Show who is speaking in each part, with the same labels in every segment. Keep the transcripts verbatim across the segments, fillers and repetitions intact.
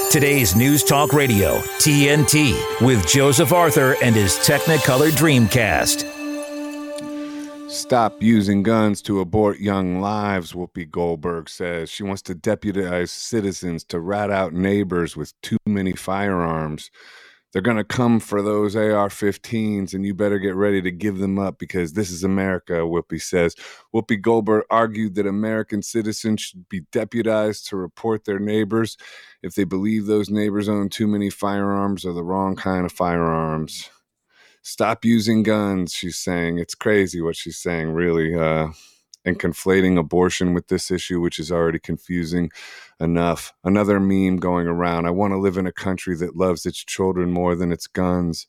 Speaker 1: Today's News Talk Radio, T N T, with Joseph Arthur and his Technicolor Dreamcast.
Speaker 2: Stop using guns to abort young lives, Whoopi Goldberg says. She wants to deputize citizens to rat out neighbors with too many firearms. They're going to come for those A R fifteens, and you better get ready to give them up because this is America, Whoopi says. Whoopi Goldberg argued that American citizens should be deputized to report their neighbors if they believe those neighbors own too many firearms or the wrong kind of firearms. Stop using guns, she's saying. It's crazy what she's saying, really, uh, and conflating abortion with this issue, which is already confusing enough. Another meme going around. I want to live in a country that loves its children more than its guns.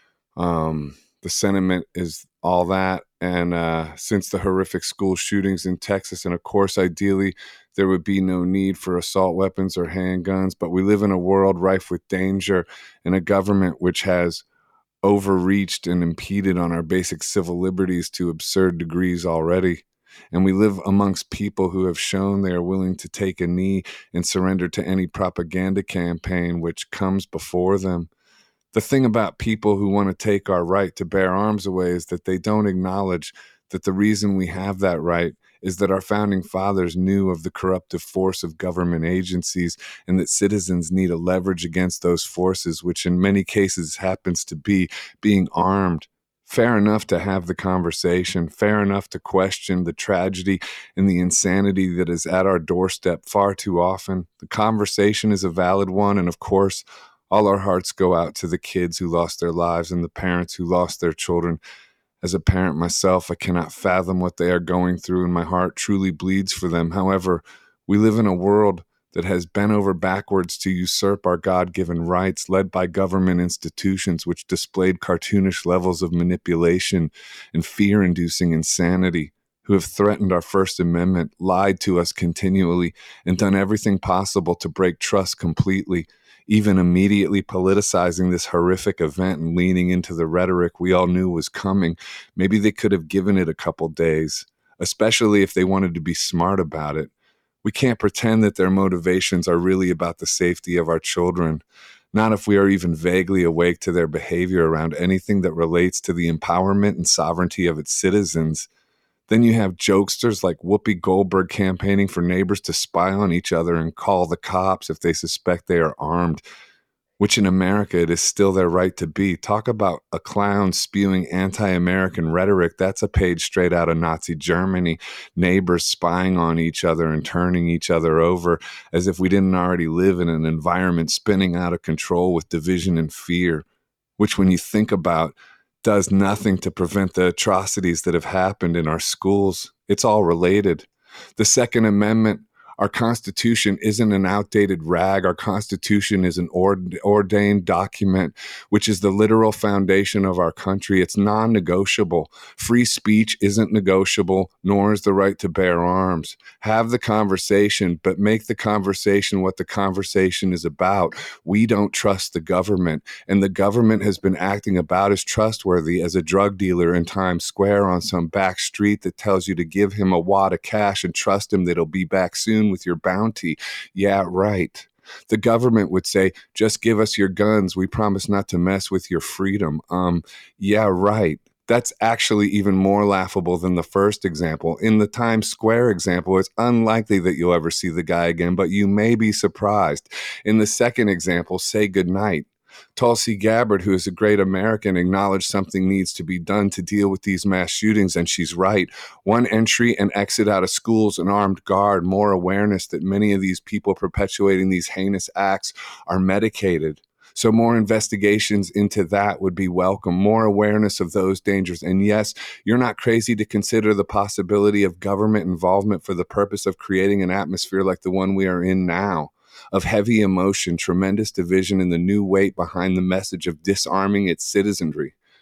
Speaker 2: Um, the sentiment is all that. And uh, since the horrific school shootings in Texas, and of course, ideally, there would be no need for assault weapons or handguns. But we live in a world rife with danger and a government which has overreached and impeded on our basic civil liberties to absurd degrees already. And we live amongst people who have shown they are willing to take a knee and surrender to any propaganda campaign which comes before them. The thing about people who want to take our right to bear arms away is that they don't acknowledge that the reason we have that right is that our founding fathers knew of the corruptive force of government agencies and that citizens need a leverage against those forces, which in many cases happens to be being armed. Fair enough to have the conversation, fair enough to question the tragedy and the insanity that is at our doorstep far too often. The conversation is a valid one, and of course, all our hearts go out to the kids who lost their lives and the parents who lost their children. As a parent myself, I cannot fathom what they are going through, and my heart truly bleeds for them. However, we live in a world that has bent over backwards to usurp our God-given rights, led by government institutions which displayed cartoonish levels of manipulation and fear-inducing insanity, who have threatened our First Amendment, lied to us continually, and done everything possible to break trust completely, even immediately politicizing this horrific event and leaning into the rhetoric we all knew was coming. Maybe they could have given it a couple days, especially if they wanted to be smart about it. We can't pretend that their motivations are really about the safety of our children, not if we are even vaguely awake to their behavior around anything that relates to the empowerment and sovereignty of its citizens. Then you have jokesters like Whoopi Goldberg campaigning for neighbors to spy on each other and call the cops if they suspect they are armed, which in America it is still their right to be. Talk about a clown spewing anti-American rhetoric. That's a page straight out of Nazi Germany. Neighbors spying on each other and turning each other over as if we didn't already live in an environment spinning out of control with division and fear, which when you think about does nothing to prevent the atrocities that have happened in our schools. It's all related. The Second Amendment, our Constitution isn't an outdated rag. Our Constitution is an ord- ordained document, which is the literal foundation of our country. It's non-negotiable. Free speech isn't negotiable, nor is the right to bear arms. Have the conversation, but make the conversation what the conversation is about. We don't trust the government, and the government has been acting about as trustworthy as a drug dealer in Times Square on some back street that tells you to give him a wad of cash and trust him that he'll be back soon with your bounty. Yeah, right. The government would say, just give us your guns. We promise not to mess with your freedom. Um, yeah, right. That's actually even more laughable than the first example. In the Times Square example, it's unlikely that you'll ever see the guy again, but you may be surprised. In the second example, say goodnight. Tulsi Gabbard, who is a great American, acknowledged something needs to be done to deal with these mass shootings, and she's right. One entry and exit out of schools, an armed guard, more awareness that many of these people perpetuating these heinous acts are medicated. So more investigations into that would be welcome, more awareness of those dangers. And yes, you're not crazy to consider the possibility of government involvement for the purpose of creating an atmosphere like the one we are in now, of heavy emotion, tremendous division, and the new weight behind the message of disarming its citizenry.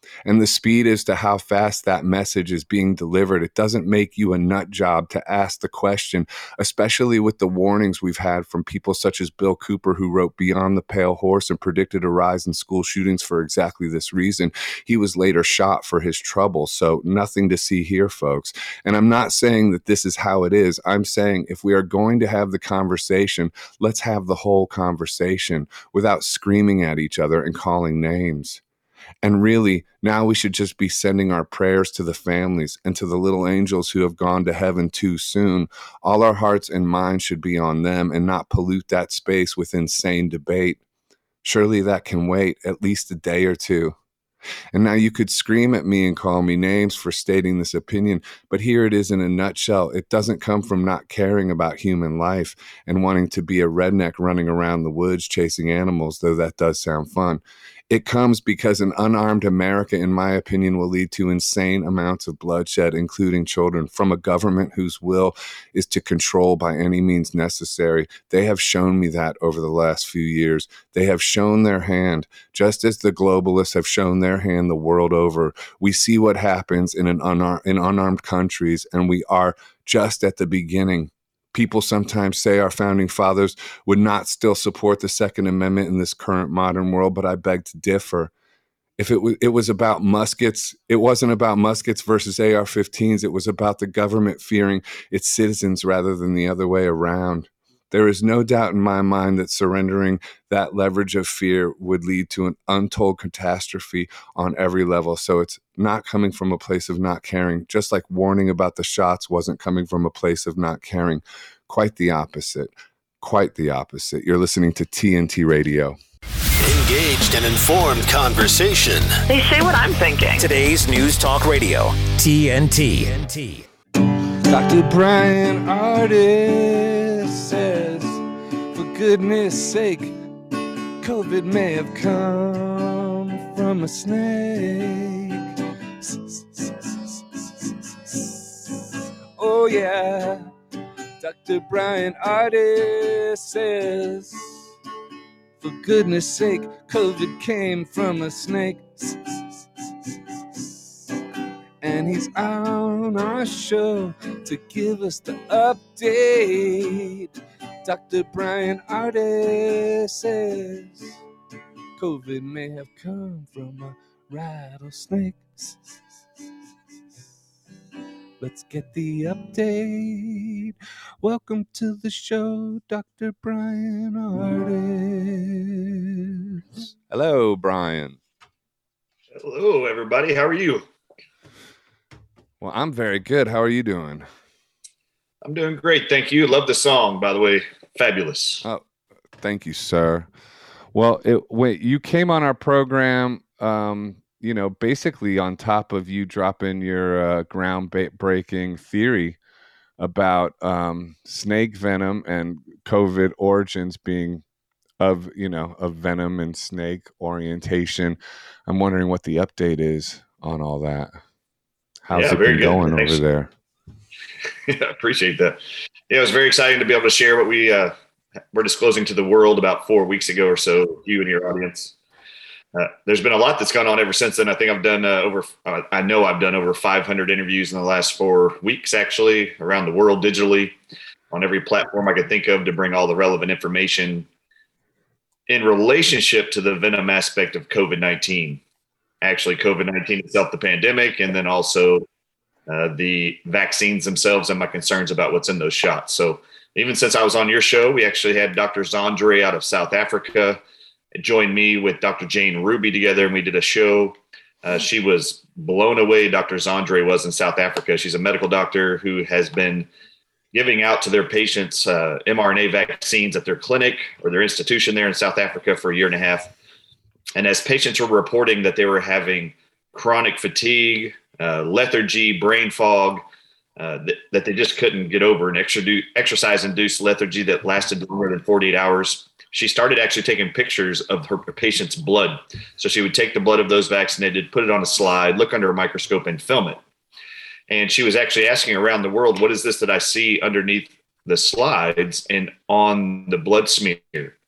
Speaker 2: And the speed as to how fast that message is being delivered, it doesn't make you a nut job to ask the question, especially with the warnings we've had from people such as Bill Cooper, who wrote Beyond the Pale Horse and predicted a rise in school shootings for exactly this reason. He was later shot for his trouble. So nothing to see here, folks. And I'm not saying that this is how it is. I'm saying if we are going to have the conversation, let's have the whole conversation without screaming at each other and calling names. And really, now we should just be sending our prayers to the families and to the little angels who have gone to heaven too soon. All our hearts and minds should be on them and not pollute that space with insane debate. Surely that can wait at least a day or two. And now you could scream at me and call me names for stating this opinion, but here it is in a nutshell. It doesn't come from not caring about human life and wanting to be a redneck running around the woods chasing animals, though that does sound fun. It comes because an unarmed America, in my opinion, will lead to insane amounts of bloodshed, including children, from a government whose will is to control by any means necessary. They have shown me that over the last few years. They have shown their hand, just as the globalists have shown their hand the world over. We see what happens in an unar- in unarmed countries, and we are just at the beginning. People sometimes say our founding fathers would not still support the Second Amendment in this current modern world, but I beg to differ. If it, w- it was about muskets, it wasn't about muskets versus A R fifteens. It was about the government fearing its citizens rather than the other way around. There is no doubt in my mind that surrendering that leverage of fear would lead to an untold catastrophe on every level. So it's not coming from a place of not caring, just like warning about the shots wasn't coming from a place of not caring. Quite the opposite. Quite the opposite. You're listening to T N T Radio.
Speaker 3: Engaged and informed conversation.
Speaker 4: They say what I'm thinking.
Speaker 1: Today's News Talk Radio, T N T. T N T.
Speaker 2: Doctor Brian Ardis says, for goodness sake, COVID may have come from a snake. Oh yeah, Doctor Brian Ardis says, for goodness sake, COVID came from a snake. And he's on our show to give us the update. Doctor Brian Ardis says COVID may have come from a rattlesnake. Let's get the update. Welcome to the show, Doctor Brian Ardis. Hello, Brian.
Speaker 5: Hello, everybody. How are you?
Speaker 2: Well, I'm very good. How are you doing?
Speaker 5: I'm doing great. Thank you. Love the song, by the way. Fabulous.
Speaker 2: Oh, thank you, sir. Well, it, wait, you came on our program, um, you know, basically on top of you dropping your uh, groundbreaking theory about um, snake venom and COVID origins being of, you know, of venom and snake orientation. I'm wondering what the update is on all that. How's
Speaker 5: yeah,
Speaker 2: it
Speaker 5: very
Speaker 2: been
Speaker 5: good.
Speaker 2: going
Speaker 5: Thanks.
Speaker 2: over there?
Speaker 5: Yeah, I appreciate that. Yeah, it was very exciting to be able to share what we uh, were disclosing to the world about four weeks ago or so, you and your audience. Uh, there's been a lot that's gone on ever since then. I think I've done uh, over, uh, I know I've done over five hundred interviews in the last four weeks, actually, around the world digitally on every platform I could think of to bring all the relevant information in relationship to the venom aspect of COVID nineteen. Actually, COVID nineteen itself, the pandemic, and then also uh, the vaccines themselves and my concerns about what's in those shots. So even since I was on your show, we actually had Doctor Zandre out of South Africa join me with Doctor Jane Ruby together, and we did a show. Uh, she was blown away, Doctor Zandre was, in South Africa. She's a medical doctor who has been giving out to their patients uh, mRNA vaccines at their clinic or their institution there in South Africa for a year and a half. And as patients were reporting that they were having chronic fatigue, uh, lethargy, brain fog, uh, that, that they just couldn't get over, an exercise-induced lethargy that lasted longer than forty-eight hours, she started actually taking pictures of her patient's blood. So she would take the blood of those vaccinated, put it on a slide, look under a microscope, and film it. And she was actually asking around the world, what is this that I see underneath the slides and on the blood smear?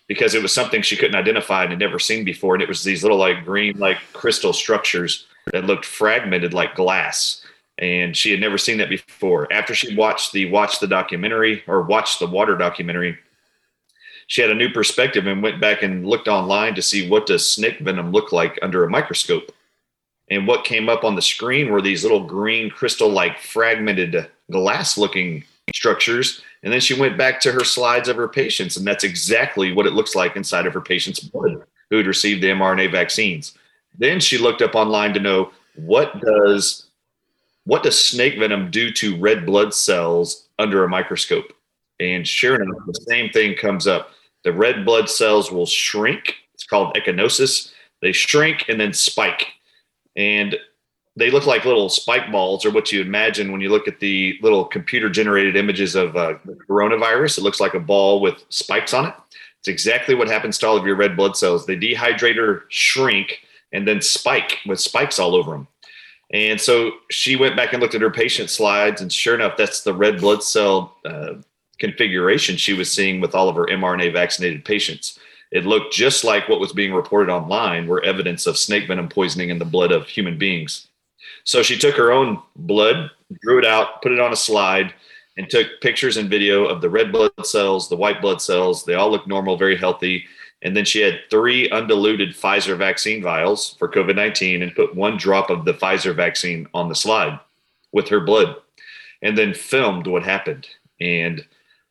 Speaker 5: because it was something she couldn't identify and had never seen before. And it was these little like green, like crystal structures that looked fragmented like glass. And she had never seen that before. After she watched the watch the documentary or watched the water documentary, she had a new perspective and went back and looked online to see what does snake venom look like under a microscope. And what came up on the screen were these little green crystal like fragmented glass looking structures. And then she went back to her slides of her patients, and that's exactly what it looks like inside of her patient's blood who had received the mRNA vaccines. Then she looked up online to know what does what does snake venom do to red blood cells under a microscope. And sure enough, the same thing comes up. The red blood cells will shrink. It's called echinosis. They shrink and then spike. And they look like little spike balls, or what you imagine when you look at the little computer-generated images of uh, the coronavirus. It looks like a ball with spikes on it. It's exactly what happens to all of your red blood cells. They dehydrate or shrink and then spike with spikes all over them. And so she went back and looked at her patient slides, and sure enough, that's the red blood cell uh, configuration she was seeing with all of her mRNA vaccinated patients. It looked just like what was being reported online, were evidence of snake venom poisoning in the blood of human beings. So she took her own blood, drew it out, put it on a slide, and took pictures and video of the red blood cells, the white blood cells. They all look normal, very healthy. And then she had three undiluted Pfizer vaccine vials for COVID nineteen and put one drop of the Pfizer vaccine on the slide with her blood, and then filmed what happened. And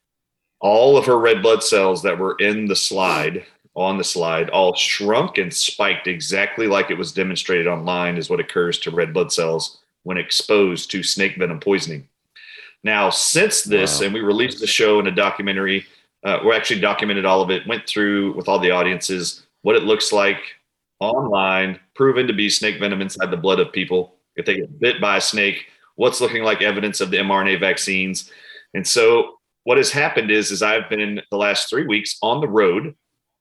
Speaker 5: all of her red blood cells that were in the slide, on the slide, all shrunk and spiked exactly like it was demonstrated online is what occurs to red blood cells when exposed to snake venom poisoning. Now, since this, wow. and we released the show in a documentary, uh, we actually documented all of it, went through with all the audiences what it looks like online, proven to be snake venom inside the blood of people. If they get bit by a snake, what's looking like evidence of the mRNA vaccines. And so what has happened is, is I've been the last three weeks on the road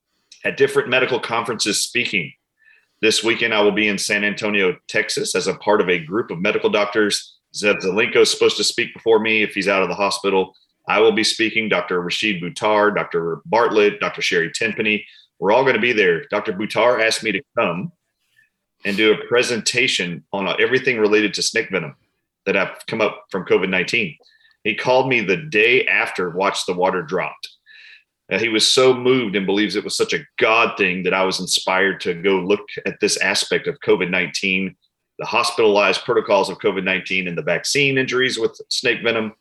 Speaker 5: at different medical conferences speaking. This weekend, I will be in San Antonio, Texas, as a part of a group of medical doctors. Zev Zelenko is supposed to speak before me if he's out of the hospital. I will be speaking. Doctor Rashid Buttar, Doctor Bartlett, Doctor Sherry Tenpenny. We're all going to be there. Doctor Buttar asked me to come and do a presentation on everything related to snake venom that have come up from COVID nineteen. He called me the day after Watch the Water dropped. Uh, he was so moved and believes it was such a God thing that I was inspired to go look at this aspect of COVID nineteen, the hospitalized protocols of COVID nineteen and the vaccine injuries with snake venom.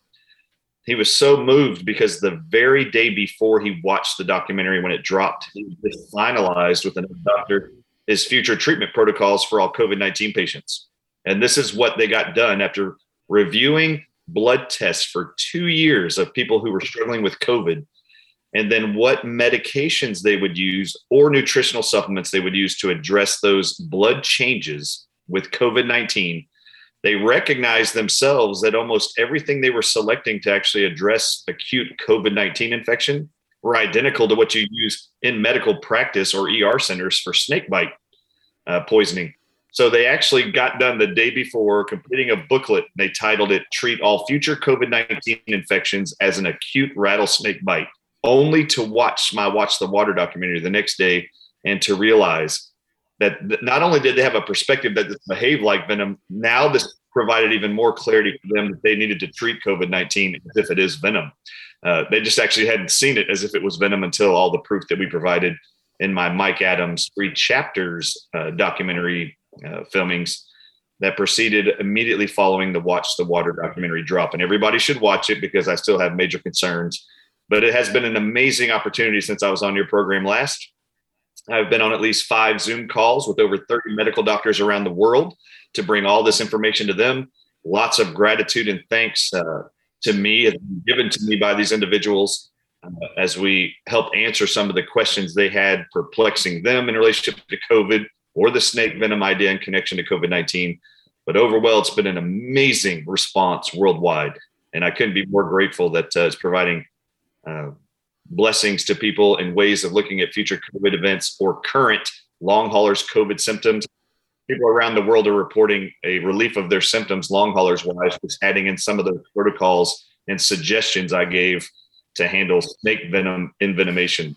Speaker 5: He was so moved because the very day before he watched the documentary when it dropped, he just finalized with another doctor his future treatment protocols for all COVID nineteen patients. And this is what they got done after reviewing blood tests for two years of people who were struggling with COVID, and then what medications they would use or nutritional supplements they would use to address those blood changes with COVID nineteen. They recognized themselves that almost everything they were selecting to actually address acute COVID nineteen infection were identical to what you use in medical practice or E R centers for snakebite uh, poisoning. So they actually got done the day before completing a booklet. They titled it, "Treat All Future COVID nineteen Infections as an Acute Rattlesnake Bite," only to watch my Watch the Water documentary the next day and to realize that not only did they have a perspective that this behaved like venom, now this provided even more clarity for them that they needed to treat COVID nineteen as if it is venom. Uh, they just actually hadn't seen it as if it was venom until all the proof that we provided in my Mike Adams Three Chapters uh, documentary uh, filmings that proceeded immediately following the Watch the Water documentary drop. And everybody should watch it because I still have major concerns. But it has been an amazing opportunity since I was on your program last. I've been on at least five Zoom calls with over thirty medical doctors around the world to bring all this information to them. Lots of gratitude and thanks uh, to me has been given to me by these individuals uh, as we help answer some of the questions they had perplexing them in relationship to COVID or the snake venom idea in connection to COVID nineteen. But overall, it's been an amazing response worldwide. And I couldn't be more grateful that uh, it's providing uh, blessings to people in ways of looking at future COVID events or current long haulers COVID symptoms. People around the world are reporting a relief of their symptoms, long haulers wise, just adding in some of the protocols and suggestions I gave to handle snake venom envenomation.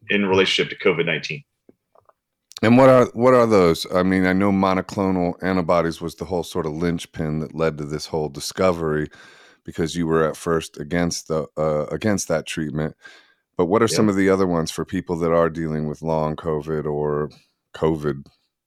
Speaker 5: in relationship to COVID nineteen.
Speaker 2: And what are what are those? I mean, I know monoclonal antibodies was the whole sort of linchpin that led to this whole discovery, because you were at first against the uh, against that treatment. But what are
Speaker 5: Yeah.
Speaker 2: some of the other ones for people that are dealing with long COVID or COVID?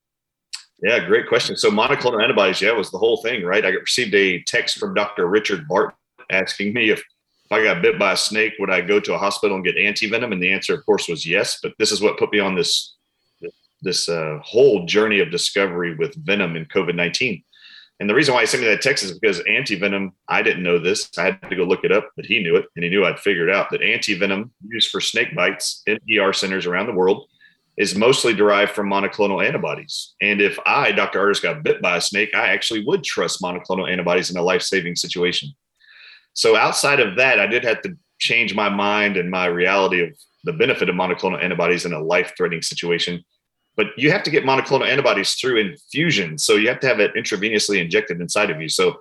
Speaker 5: Yeah, great question. So monoclonal antibodies, yeah, was the whole thing, right? I received a text from Doctor Richard Barton asking me if, if I got bit by a snake, would I go to a hospital and get antivenom? And the answer, of course, was yes. But this is what put me on this this uh, whole journey of discovery with venom in COVID nineteen. And the reason why he sent me that text is because antivenom, I didn't know this. I had to go look it up, but he knew it. And he knew I'd figured out that antivenom used for snake bites in E R centers around the world is mostly derived from monoclonal antibodies. And if I, Doctor Artis, got bit by a snake, I actually would trust monoclonal antibodies in a life-saving situation. So outside of that, I did have to change my mind and my reality of the benefit of monoclonal antibodies in a life-threatening situation. But you have to get monoclonal antibodies through infusion. So you have to have it intravenously injected inside of you. So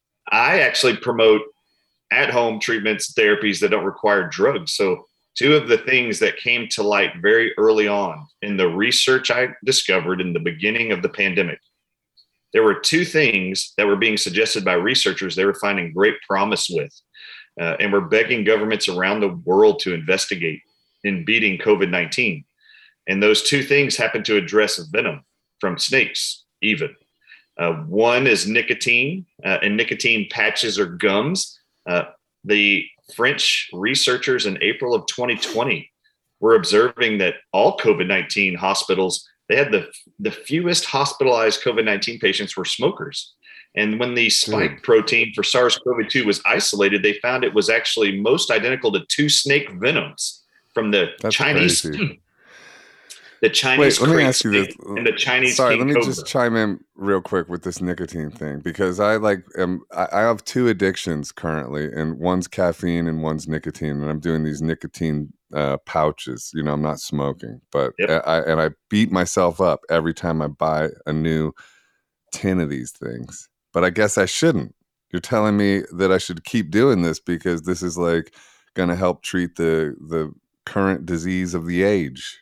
Speaker 5: I actually promote at-home treatments, therapies that don't require drugs. So two of the things that came to light very early on in the research I discovered in the beginning of the pandemic, there were two things that were being suggested by researchers they were finding great promise with, uh, and were begging governments around the world to investigate in beating COVID nineteen. And those two things happen to address venom from snakes, even. Uh, one is nicotine uh, and nicotine patches or gums. Uh, the French researchers in April of twenty twenty were observing that all COVID nineteen hospitals, they had the, the fewest hospitalized COVID nineteen patients were smokers. And when the spike mm. protein for SARS-C o V two was isolated, they found it was actually most identical to two snake venoms from the
Speaker 2: That's
Speaker 5: Chinese.
Speaker 2: crazy.
Speaker 5: The Chinese
Speaker 2: Wait, let me ask you this.
Speaker 5: And the Chinese
Speaker 2: Sorry,
Speaker 5: king
Speaker 2: let me
Speaker 5: cobra.
Speaker 2: just chime in real quick with this nicotine thing, because I like am I, I have two addictions currently, and one's caffeine and one's nicotine, and I'm doing these nicotine uh, pouches. You know, I'm not smoking, but
Speaker 5: Yep.
Speaker 2: I and I beat myself up every time I buy a new tin of these things. But I guess I shouldn't. You're telling me that I should keep doing this because this is like going to help treat the the current disease of the age.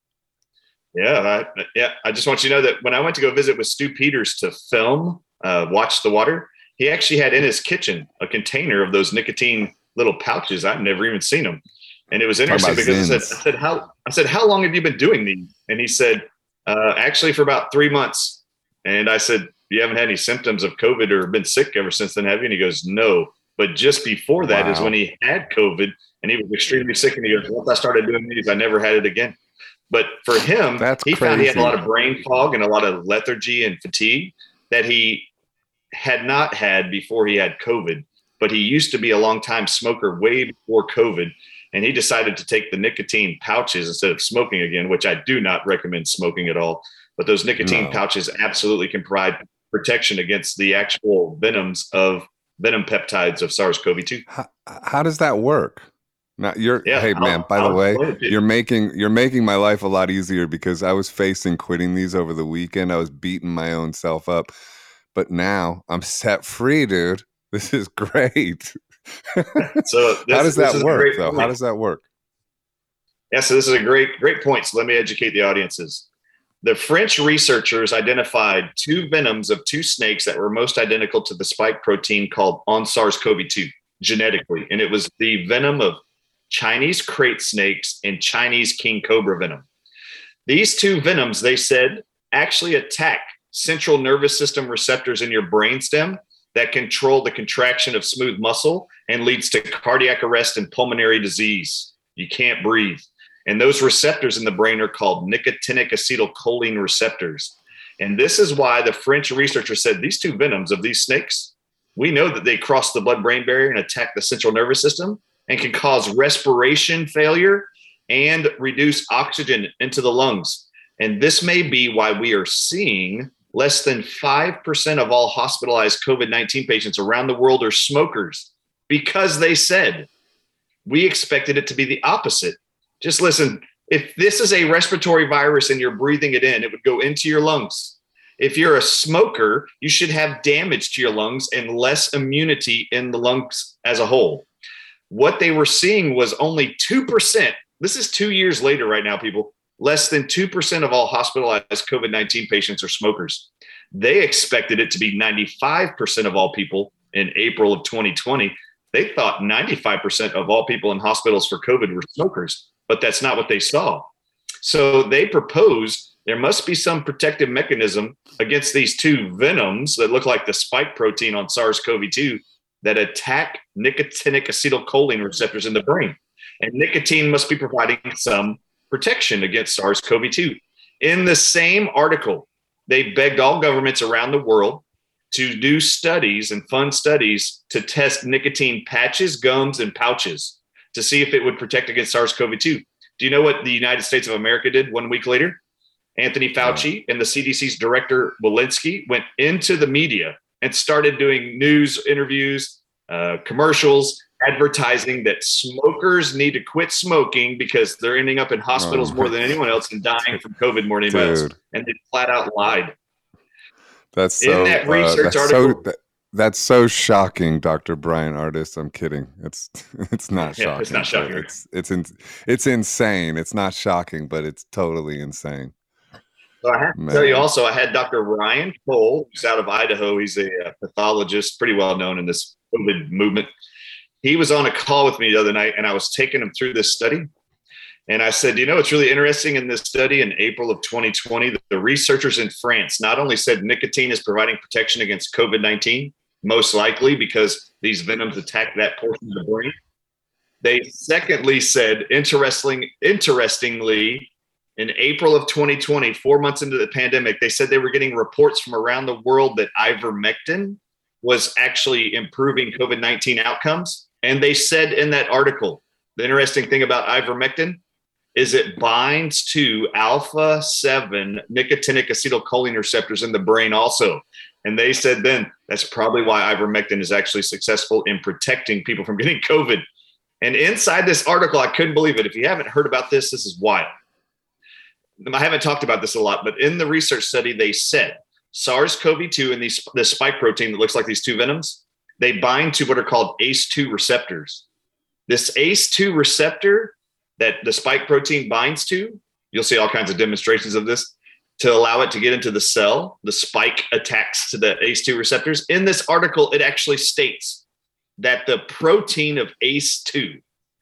Speaker 5: Yeah, I, yeah. I just want you to know that when I went to go visit with Stu Peters to film uh, Watch the Water, he actually had in his kitchen a container of those nicotine little pouches. I've never even seen them. And it was interesting because I said, I said, how, I said, how long have you been doing these? And he said, uh, actually for about three months. And I said, you haven't had any symptoms of COVID or been sick ever since then, have you? And he goes, no. But just before that
Speaker 2: Wow.
Speaker 5: is when he had COVID and he was extremely sick. And he goes, once I started doing these, I never had it again. But for him,
Speaker 2: That's
Speaker 5: he found he had a
Speaker 2: crazy.
Speaker 5: lot of brain fog and a lot of lethargy and fatigue that he had not had before he had COVID. But he used to be a long time smoker way before COVID. And he decided to take the nicotine pouches instead of smoking again, which I do not recommend smoking at all. But those nicotine
Speaker 2: No.
Speaker 5: pouches absolutely can provide protection against the actual venoms of venom peptides of SARS-C o V two.
Speaker 2: How, how does that work? Now you're
Speaker 5: Yeah,
Speaker 2: hey man,
Speaker 5: I'll-
Speaker 2: by the
Speaker 5: I'll
Speaker 2: way,
Speaker 5: explain it to you.
Speaker 2: you're making you're making my life a lot easier, because I was facing quitting these over the weekend. I was beating my own self up. But now I'm set free, dude. This is great.
Speaker 5: So this,
Speaker 2: How does
Speaker 5: this
Speaker 2: that
Speaker 5: is a
Speaker 2: work
Speaker 5: great
Speaker 2: though?
Speaker 5: point.
Speaker 2: How does that work?
Speaker 5: Yeah, so this is a great, great point. So let me educate the audiences. The French researchers identified two venoms of two snakes that were most identical to the spike protein called on SARS-C o V two genetically. And it was the venom of Chinese crate snakes and Chinese king cobra venom. These two venoms, they said, actually attack central nervous system receptors in your brainstem that control the contraction of smooth muscle and leads to cardiac arrest and pulmonary disease. You can't breathe. And those receptors in the brain are called nicotinic acetylcholine receptors. And this is why the French researcher said these two venoms of these snakes, we know that they cross the blood-brain barrier and attack the central nervous system and can cause respiration failure and reduce oxygen into the lungs. And this may be why we are seeing less than five percent of all hospitalized COVID nineteen patients around the world are smokers, because they said, we expected it to be the opposite. Just listen, if this is a respiratory virus and you're breathing it in, it would go into your lungs. If you're a smoker, you should have damage to your lungs and less immunity in the lungs as a whole. What they were seeing was only two percent This is two years later right now, people. Less than two percent of all hospitalized COVID nineteen patients are smokers. They expected it to be ninety-five percent of all people in April of twenty twenty. They thought ninety-five percent of all people in hospitals for COVID were smokers, but that's not what they saw. So they proposed there must be some protective mechanism against these two venoms that look like the spike protein on SARS-C o V two that attack nicotinic acetylcholine receptors in the brain. And nicotine must be providing some protection against SARS-C o V two. In the same article, they begged all governments around the world to do studies and fund studies to test nicotine patches, gums, and pouches to see if it would protect against SARS-C o V two. Do you know what the United States of America did one week later? Anthony Fauci and the C D C's director, Walensky, went into the media and started doing news interviews, uh, commercials, advertising that smokers need to quit smoking because they're ending up in hospitals oh, more than anyone else and dying from COVID more than anyone else. And they flat out lied.
Speaker 2: That's so, in that research uh, that's article. So, that, that's so shocking, Doctor Bryan Ardis. I'm kidding. It's it's not shocking.
Speaker 5: Yeah, it's not shocking.
Speaker 2: It's it's in, it's insane. It's not shocking, but it's totally insane.
Speaker 5: So I have to Man. tell you also, I had Doctor Ryan Cole, who's out of Idaho. He's a, a pathologist, pretty well known in this COVID movement. He was on a call with me the other night, and I was taking him through this study. And I said, you know, it's really interesting in this study in April of twenty twenty, the, the researchers in France not only said nicotine is providing protection against COVID nineteen, most likely because these venoms attack that portion of the brain. They secondly said, interesting, interestingly, in April of twenty twenty, four months into the pandemic, they said they were getting reports from around the world that ivermectin was actually improving COVID nineteen outcomes. And they said in that article, the interesting thing about ivermectin is it binds to alpha seven nicotinic acetylcholine receptors in the brain also. And they said then that's probably why ivermectin is actually successful in protecting people from getting COVID. And inside this article, I couldn't believe it. If you haven't heard about this, this is wild. I haven't talked about this a lot, but in the research study, they said SARS-C o V two and these, this spike protein that looks like these two venoms, they bind to what are called A C E two receptors. This A C E two receptor that the spike protein binds to, you'll see all kinds of demonstrations of this, to allow it to get into the cell. The spike attacks to the A C E two receptors. In this article, it actually states that the protein of A C E two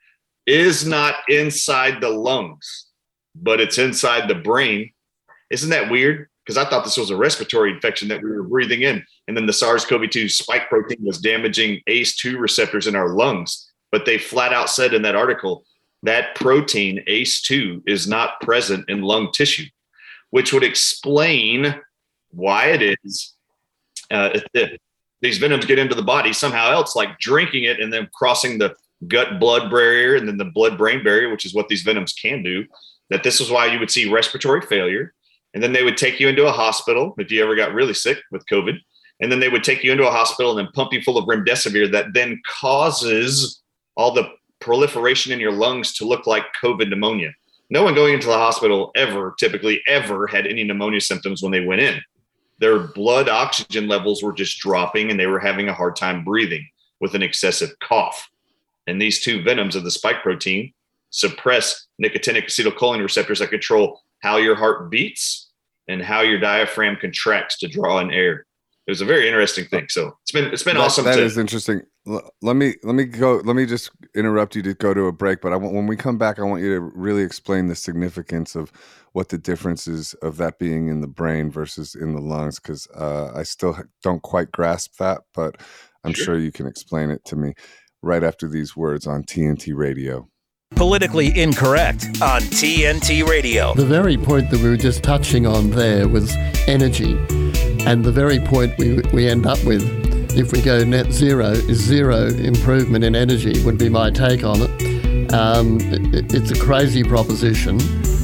Speaker 5: is not inside the lungs, but it's inside the brain. Isn't that weird? Because I thought this was a respiratory infection that we were breathing in. And then the SARS-C o V two spike protein was damaging A C E two receptors in our lungs. But they flat out said in that article that protein A C E two is not present in lung tissue, which would explain why it is uh, if these venoms get into the body somehow else, like drinking it and then crossing the gut-blood barrier and then the blood-brain barrier, which is what these venoms can do, that this is why you would see respiratory failure. And then they would take you into a hospital if you ever got really sick with COVID. And then they would take you into a hospital and then pump you full of remdesivir that then causes all the proliferation in your lungs to look like COVID pneumonia. No one going into the hospital ever, typically ever, had any pneumonia symptoms when they went in. Their blood oxygen levels were just dropping and they were having a hard time breathing with an excessive cough. And these two venoms of the spike protein suppress nicotinic acetylcholine receptors that control how your heart beats and how your diaphragm contracts to draw in air. It was a very interesting thing. So it's been it's been
Speaker 2: that,
Speaker 5: awesome.
Speaker 2: That
Speaker 5: to,
Speaker 2: is interesting. Let me let me go. Let me just interrupt you to go to a break. But I want, when we come back, I want you to really explain the significance of what the difference is of that being in the brain versus in the lungs, because uh, I still don't quite grasp that. But I'm sure. sure you can explain it to me right after these words on T N T Radio.
Speaker 1: Politically Incorrect on T N T Radio.
Speaker 4: The very point that we were just touching on there was energy. And the very point we we end up with, if we go net zero, is zero improvement in energy, would be my take on it. Um, it it's a crazy proposition.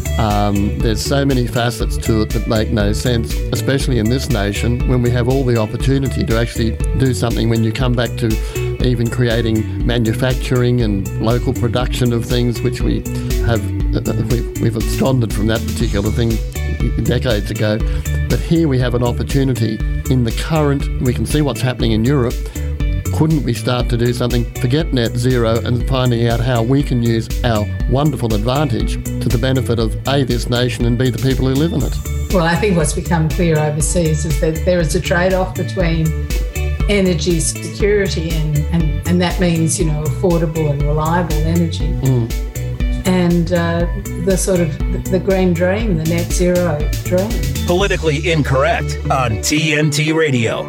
Speaker 4: Um, there's so many facets to it that make no sense, especially in this nation, when we have all the opportunity to actually do something. When you come back to even creating manufacturing and local production of things, which we have, uh, we've, we've absconded from that particular thing decades ago. But here we have an opportunity in the current, we can see what's happening in Europe, couldn't we start to do something, forget net zero, and finding out how we can use our wonderful advantage to the benefit of A, this nation, and B, the people who live in it?
Speaker 6: Well, I think what's become clear overseas is that there is a trade-off between energy security and, and, and that means, you know, affordable and reliable energy. Mm. And uh, the sort of the green dream, the net zero dream.
Speaker 1: Politically Incorrect on T N T Radio.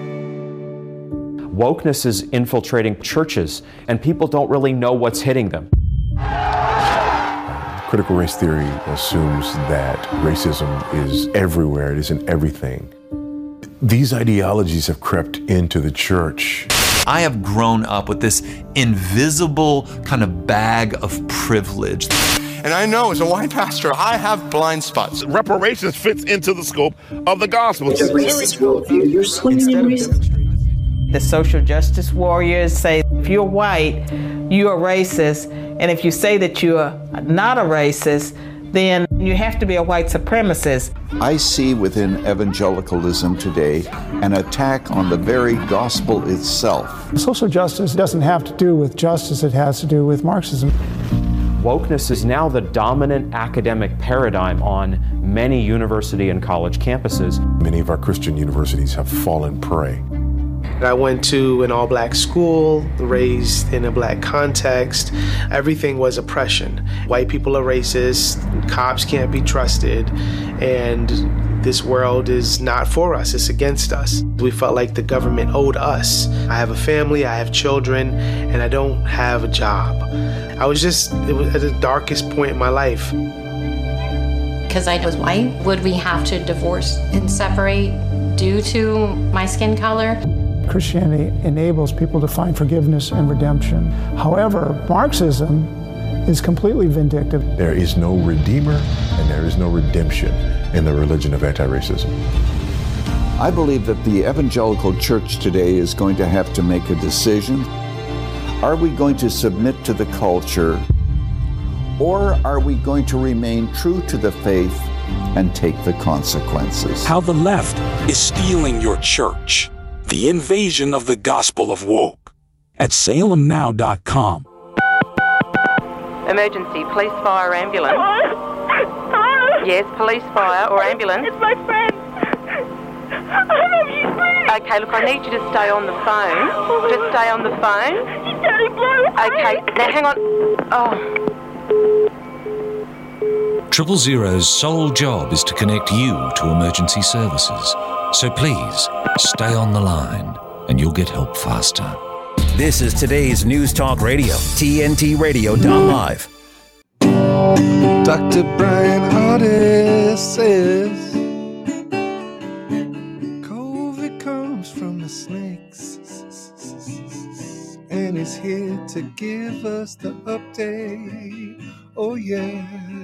Speaker 7: Wokeness is infiltrating churches, and people don't really know what's hitting them.
Speaker 8: Critical race theory assumes that racism is everywhere, it is in everything. These ideologies have crept into the church.
Speaker 9: I have grown up with this invisible kind of bag of privilege.
Speaker 10: And I know as a white pastor, I have blind spots. Reparations fits into the scope of the gospel.
Speaker 11: It's a racist worldview. You're swimming in racism.
Speaker 12: The social justice warriors say if you're white, you're a racist. And if you say that you're not a racist, then you have to be a white supremacist.
Speaker 13: I see within evangelicalism today an attack on the very gospel itself.
Speaker 14: Social justice doesn't have to do with justice, it has to do with Marxism.
Speaker 7: Wokeness is now the dominant academic paradigm on many university and college campuses.
Speaker 8: Many of our Christian universities have fallen prey.
Speaker 15: I went to an all-black school, raised in a black context. Everything was oppression. White people are racist, cops can't be trusted, and this world is not for us, it's against us. We felt like the government owed us. I have a family, I have children, and I don't have a job. I was just, it was at the darkest point in my life.
Speaker 16: Because I was white, would we have to divorce and separate due to my skin color?
Speaker 14: Christianity enables people to find forgiveness and redemption. However, Marxism is completely vindictive.
Speaker 8: There is no redeemer and there is no redemption in the religion of anti-racism.
Speaker 13: I believe that the evangelical church today is going to have to make a decision. Are we going to submit to the culture, or are we going to remain true to the faith and take the consequences?
Speaker 17: How the left is stealing your church. The invasion of the gospel of woke at salem now dot com.
Speaker 12: Emergency, police, fire, ambulance.
Speaker 18: Hello? Hello?
Speaker 12: Yes, police, fire, or ambulance.
Speaker 18: It's my friend. I love you, please.
Speaker 12: Okay, look, I need you to stay on the phone. Just stay on the phone.
Speaker 18: She's Daddy Blue.
Speaker 12: Okay, now hang on. Oh.
Speaker 1: Triple Zero's sole job is to connect you to emergency services. So please, stay on the line and you'll get help faster. This is today's News Talk Radio, T N T radio dot live.
Speaker 2: Doctor Brian Ardis says COVID comes from the snakes and is here to give us the update. Oh yeah.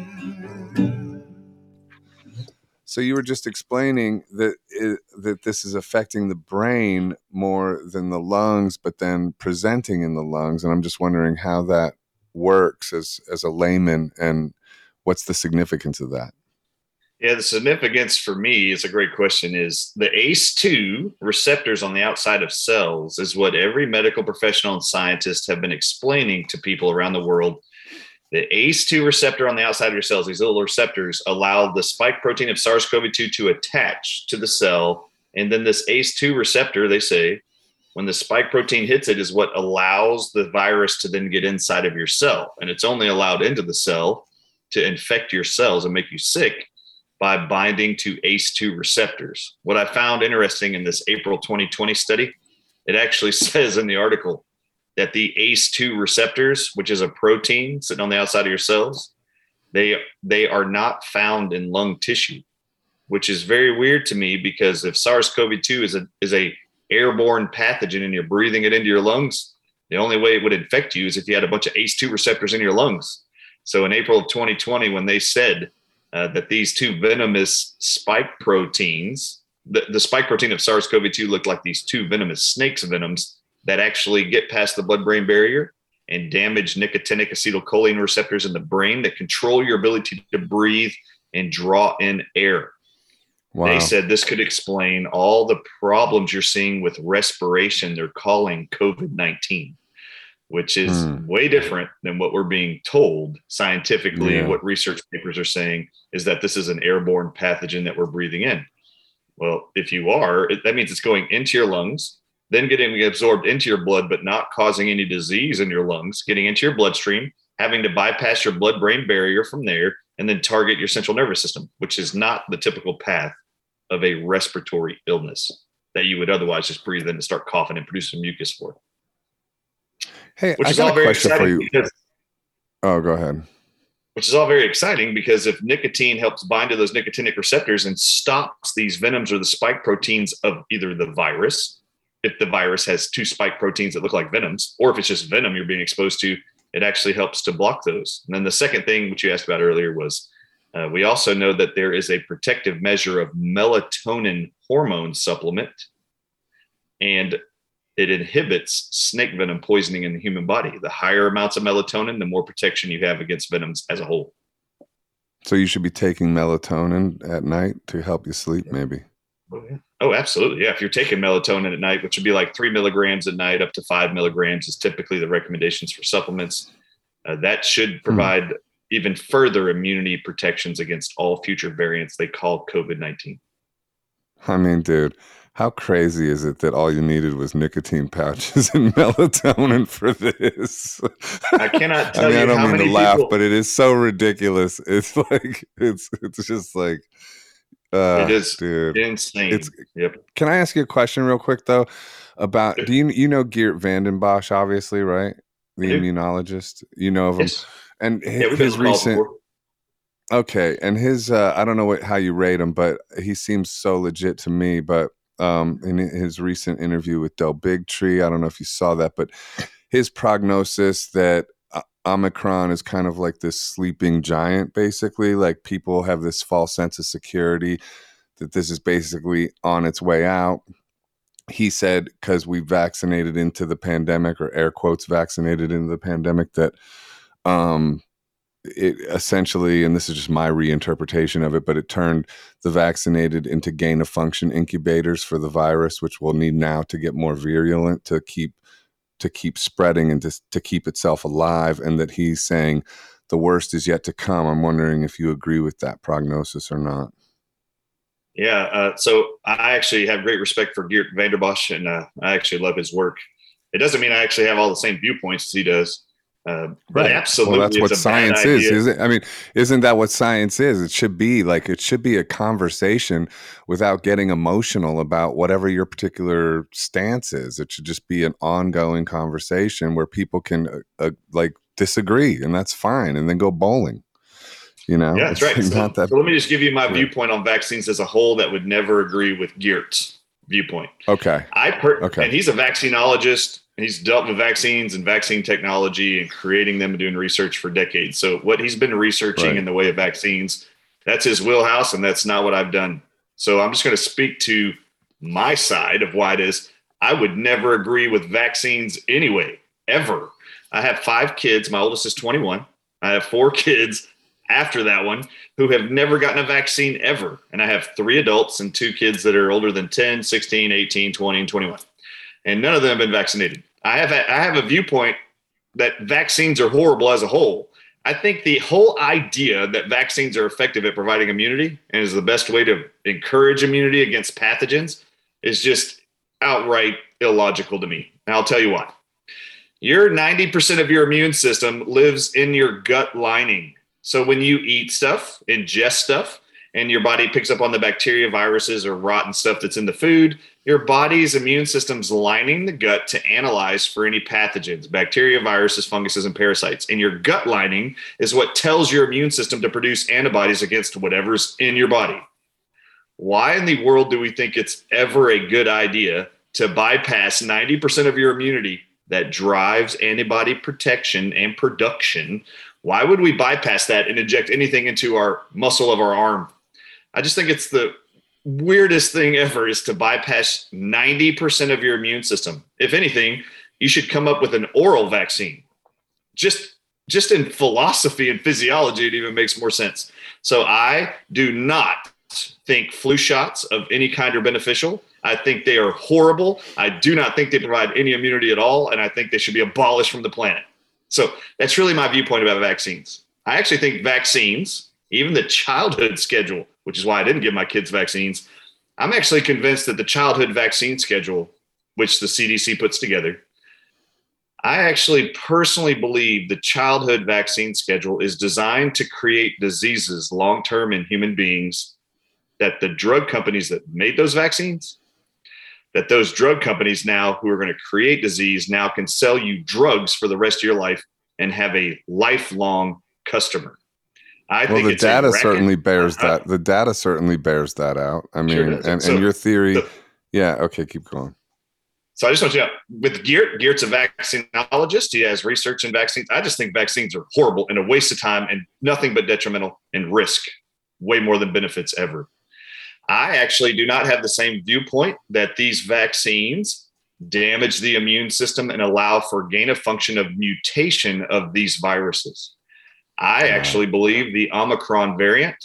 Speaker 2: So you were just explaining that it, that this is affecting the brain more than the lungs, but then presenting in the lungs. And I'm just wondering how that works as, as a layman, and what's the significance of that?
Speaker 5: Yeah, the significance for me is a great question. Is the A C E two receptors on the outside of cells is what every medical professional and scientist have been explaining to people around the world. The A C E two receptor on the outside of your cells, these little receptors, allow the spike protein of SARS-C o V two to attach to the cell. And then this A C E two receptor, they say, when the spike protein hits it, is what allows the virus to then get inside of your cell. And it's only allowed into the cell to infect your cells and make you sick by binding to A C E two receptors. What I found interesting in this April twenty twenty study, it actually says in the article that the A C E two receptors, which is a protein sitting on the outside of your cells, they they are not found in lung tissue, which is very weird to me, because if SARS-C o V two is a is a airborne pathogen and you're breathing it into your lungs, the only way it would infect you is if you had a bunch of A C E two receptors in your lungs. So in April of twenty twenty, when they said uh, that these two venomous spike proteins, the, the spike protein of SARS-C o V two looked like these two venomous snakes' venoms that actually get past the blood-brain barrier and damage nicotinic acetylcholine receptors in the brain that control your ability to breathe and draw in air.
Speaker 2: Wow.
Speaker 5: They said this could explain all the problems you're seeing with respiration. They're calling COVID nineteen, which is
Speaker 2: Hmm.
Speaker 5: way different than what we're being told scientifically.
Speaker 2: Yeah.
Speaker 5: What research papers are saying is that this is an airborne pathogen that we're breathing in. Well, if you are, it, that means it's going into your lungs, then getting absorbed into your blood, but not causing any disease in your lungs, getting into your bloodstream, having to bypass your blood-brain barrier from there, and then target your central nervous system, which is not the typical path of a respiratory illness that you would otherwise just breathe in and start coughing and produce some mucus for.
Speaker 2: Hey,
Speaker 5: Which
Speaker 2: I
Speaker 5: is
Speaker 2: got
Speaker 5: all
Speaker 2: a
Speaker 5: very
Speaker 2: question for
Speaker 5: exciting
Speaker 2: you.
Speaker 5: because
Speaker 2: Oh, go ahead.
Speaker 5: which is all very exciting because if nicotine helps bind to those nicotinic receptors and stops these venoms or the spike proteins of either the virus, if the virus has two spike proteins that look like venoms, or if it's just venom you're being exposed to, it actually helps to block those. And then the second thing, which you asked about earlier, was uh, we also know that there is a protective measure of melatonin hormone supplement, and it inhibits snake venom poisoning in the human body. The higher amounts of melatonin, the more protection you have against venoms as a whole.
Speaker 2: So you should be taking melatonin at night to help you sleep, maybe.
Speaker 5: Oh, yeah. Oh, absolutely. Yeah. If you're taking melatonin at night, which would be like three milligrams at night, up to five milligrams is typically the recommendations for supplements. Uh, that should provide hmm. even further immunity protections against all future variants they call COVID nineteen.
Speaker 2: I mean, dude, how crazy is it that all you needed was nicotine pouches and melatonin for this?
Speaker 5: I cannot tell
Speaker 2: I mean,
Speaker 5: you
Speaker 2: I don't
Speaker 5: how
Speaker 2: mean
Speaker 5: many
Speaker 2: to laugh,
Speaker 5: people,
Speaker 2: but it is so ridiculous. It's like it's it's just like uh,
Speaker 5: it is
Speaker 2: dude.
Speaker 5: insane.
Speaker 2: It's,
Speaker 5: yep.
Speaker 2: Can I ask you a question real quick though? About do you you know Geert Vanden Bosch, obviously, right? The immunologist. You know of him,
Speaker 5: Yes.
Speaker 2: and
Speaker 5: Yeah,
Speaker 2: his,
Speaker 5: we've been
Speaker 2: his
Speaker 5: on the call
Speaker 2: recent.
Speaker 5: before.
Speaker 2: Okay, and his uh, I don't know what how you rate him, but he seems so legit to me. But um, in his recent interview with Del Bigtree, I don't know if you saw that, but his prognosis that uh, Omicron is kind of like this sleeping giant, basically. Like people have this false sense of security that this is basically on its way out. He said because we vaccinated into the pandemic, or air quotes vaccinated into the pandemic, that um. it essentially, and this is just my reinterpretation of it, but it turned the vaccinated into gain of function incubators for the virus, which we'll need now to get more virulent to keep to keep spreading and to, to keep itself alive. And that he's saying the worst is yet to come. I'm wondering if you agree with that prognosis or not.
Speaker 5: Yeah. Uh, so I actually have great respect for Geert Vanden Bosch, and uh, I actually love his work. It doesn't mean I actually have all the same viewpoints as he does. Uh, but absolutely,
Speaker 2: well, that's what
Speaker 5: it's a
Speaker 2: science
Speaker 5: bad
Speaker 2: is,
Speaker 5: idea.
Speaker 2: isn't? I mean, isn't that what science is? It should be like it should be a conversation without getting emotional about whatever your particular stance is. It should just be an ongoing conversation where people can uh, uh, like disagree, and that's fine, and then go bowling. You know,
Speaker 5: Yeah, that's
Speaker 2: It's
Speaker 5: right. So,
Speaker 2: not that-
Speaker 5: so let me just give you my
Speaker 2: Yeah.
Speaker 5: viewpoint on vaccines as a whole that would never agree with Geert's viewpoint.
Speaker 2: Okay.
Speaker 5: I per-
Speaker 2: Okay.
Speaker 5: and he's a vaccinologist. He's dealt with vaccines and vaccine technology and creating them and doing research for decades. So what he's been researching
Speaker 2: Right.
Speaker 5: in the way of vaccines, that's his wheelhouse, and that's not what I've done. So I'm just going to speak to my side of why it is. I would never agree with vaccines anyway, ever. I have five kids. My oldest is twenty-one. I have four kids after that one who have never gotten a vaccine ever. And I have three adults and two kids that are older than ten, sixteen, eighteen, twenty, and twenty-one. And none of them have been vaccinated. I have a, I have a viewpoint that vaccines are horrible as a whole. I think the whole idea that vaccines are effective at providing immunity and is the best way to encourage immunity against pathogens is just outright illogical to me. And I'll tell you why. Your ninety percent of your immune system lives in your gut lining. So when you eat stuff, ingest stuff, and your body picks up on the bacteria, viruses, or rotten stuff that's in the food, your body's immune system's lining the gut to analyze for any pathogens, bacteria, viruses, funguses, and parasites. And your gut lining is what tells your immune system to produce antibodies against whatever's in your body. Why in the world do we think it's ever a good idea to bypass ninety percent of your immunity that drives antibody protection and production? Why would we bypass that and inject anything into our muscle of our arm? I just think it's the weirdest thing ever is to bypass ninety percent of your immune system. If anything, you should come up with an oral vaccine. Just, just in philosophy and physiology, it even makes more sense. So I do not think flu shots of any kind are beneficial. I think they are horrible. I do not think they provide any immunity at all, and I think they should be abolished from the planet. So that's really my viewpoint about vaccines. I actually think vaccines, even the childhood schedule, which is why I didn't give my kids vaccines, I'm actually convinced that the childhood vaccine schedule, which the C D C puts together, I actually personally believe the childhood vaccine schedule is designed to create diseases long-term in human beings that the drug companies that made those vaccines, that those drug companies now who are going to create disease now can sell you drugs for the rest of your life and have a lifelong customer. I
Speaker 2: well,
Speaker 5: think
Speaker 2: the
Speaker 5: it's
Speaker 2: data
Speaker 5: racket.
Speaker 2: certainly bears
Speaker 5: uh,
Speaker 2: that. The data certainly bears that out. I mean,
Speaker 5: Sure does.
Speaker 2: and,
Speaker 5: So-
Speaker 2: and your theory,
Speaker 5: so-
Speaker 2: yeah. Okay, keep going.
Speaker 5: So I just want you to know, with Geert, Geert's a vaccinologist. He has research in vaccines. I just think vaccines are horrible and a waste of time and nothing but detrimental and risk, way more than benefits ever. I actually do not have the same viewpoint that these vaccines damage the immune system and allow for gain of function of mutation of these viruses. I actually believe the Omicron variant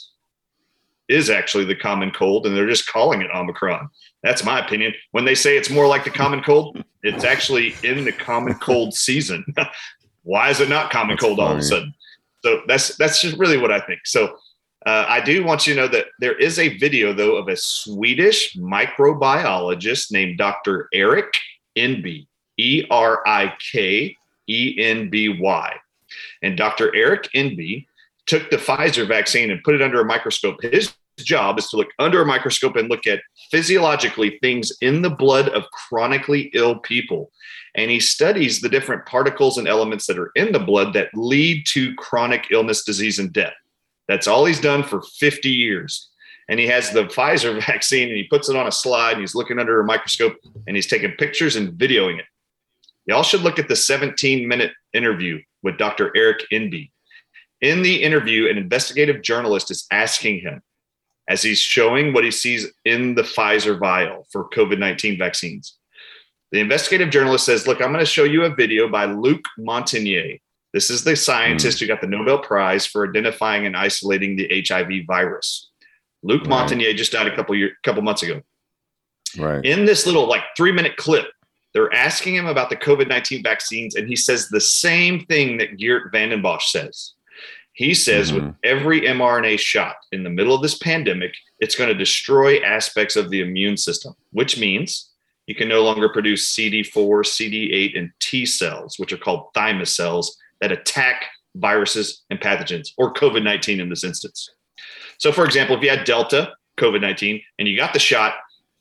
Speaker 5: is actually the common cold, and they're just calling it Omicron. That's my opinion. When they say it's more like the common cold, it's actually in the common cold season. Why is it not common
Speaker 2: That's
Speaker 5: cold all of
Speaker 2: funny.
Speaker 5: a sudden? So that's that's just really what I think. So uh, I do want you to know that there is a video, though, of a Swedish microbiologist named Doctor Erik Enby, E R I K E N B Y. And Doctor Erik Enby took the Pfizer vaccine and put it under a microscope. His job is to look under a microscope and look at physiologically things in the blood of chronically ill people. And he studies the different particles and elements that are in the blood that lead to chronic illness, disease, and death. That's all he's done for fifty years. And he has the Pfizer vaccine and he puts it on a slide and he's looking under a microscope and he's taking pictures and videoing it. Y'all should look at the seventeen minute interview with Doctor Erik Enby. In the interview, an investigative journalist is asking him, as he's showing what he sees in the Pfizer vial for COVID nineteen vaccines. The investigative journalist says, look, I'm going to show you a video by Luc Montagnier. This is the scientist mm. who got the Nobel Prize for identifying and isolating the H I V virus. Luc right. Montagnier just died a couple year, couple months ago.
Speaker 2: Right.
Speaker 5: In this little like three minute clip, they're asking him about the COVID nineteen vaccines, and he says the same thing that Geert Vanden Bossche says. He says mm-hmm. with every mRNA shot in the middle of this pandemic, it's going to destroy aspects of the immune system, which means you can no longer produce C D four, C D eight, and T cells, which are called thymus cells that attack viruses and pathogens, or COVID nineteen in this instance. So, for example, if you had Delta COVID nineteen and you got the shot,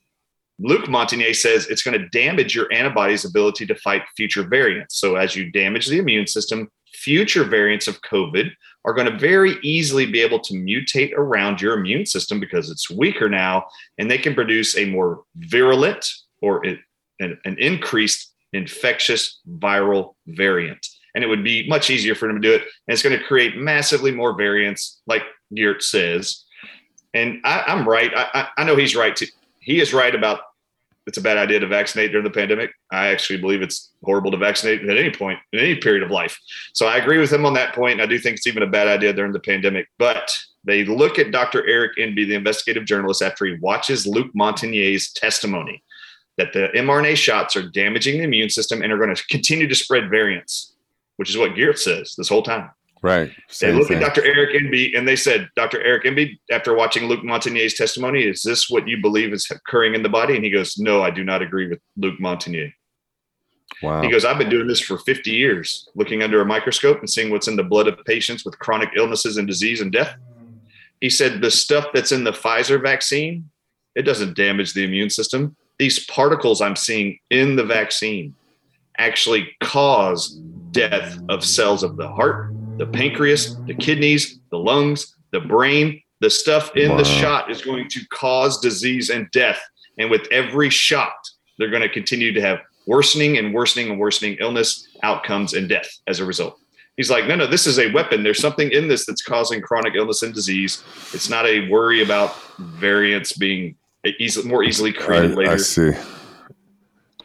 Speaker 5: Luc Montagnier says it's going to damage your antibody's ability to fight future variants. So as you damage the immune system, future variants of COVID are going to very easily be able to mutate around your immune system because it's weaker now, and they can produce a more virulent or it, an, an increased infectious viral variant. And it would be much easier for them to do it. And it's going to create massively more variants, like Geert says. And I, I'm right. I, I know he's right too. He is right about it's a bad idea to vaccinate during the pandemic. I actually believe it's horrible to vaccinate at any point, in any period of life. So I agree with him on that point. And I do think it's even a bad idea during the pandemic. But they look at Doctor Erik Enby, the investigative journalist, after he watches Luc Montagnier's testimony that the mRNA shots are damaging the immune system and are going to continue to spread variants, which is what Geert says this whole time.
Speaker 2: Right.
Speaker 5: They look at Doctor Erik Enby and they said, Doctor Erik Enby, after watching Luc Montagnier's testimony, is this what you believe is occurring in the body? And he goes, no, I do not agree with Luc Montagnier.
Speaker 2: Wow.
Speaker 5: He goes, I've been doing this for fifty years, looking under a microscope and seeing what's in the blood of patients with chronic illnesses and disease and death. He said, the stuff that's in the Pfizer vaccine, it doesn't damage the immune system. These particles I'm seeing in the vaccine actually cause death of cells of the heart, the pancreas, the kidneys, the lungs, the brain. The stuff in wow. the shot is going to cause disease and death. And with every shot, they're going to continue to have worsening and worsening and worsening illness, outcomes, and death as a result. He's like, no, no, this is a weapon. There's something in this that's causing chronic illness and disease. It's not a worry about variants being easy, more easily created
Speaker 2: I,
Speaker 5: later.
Speaker 2: I see.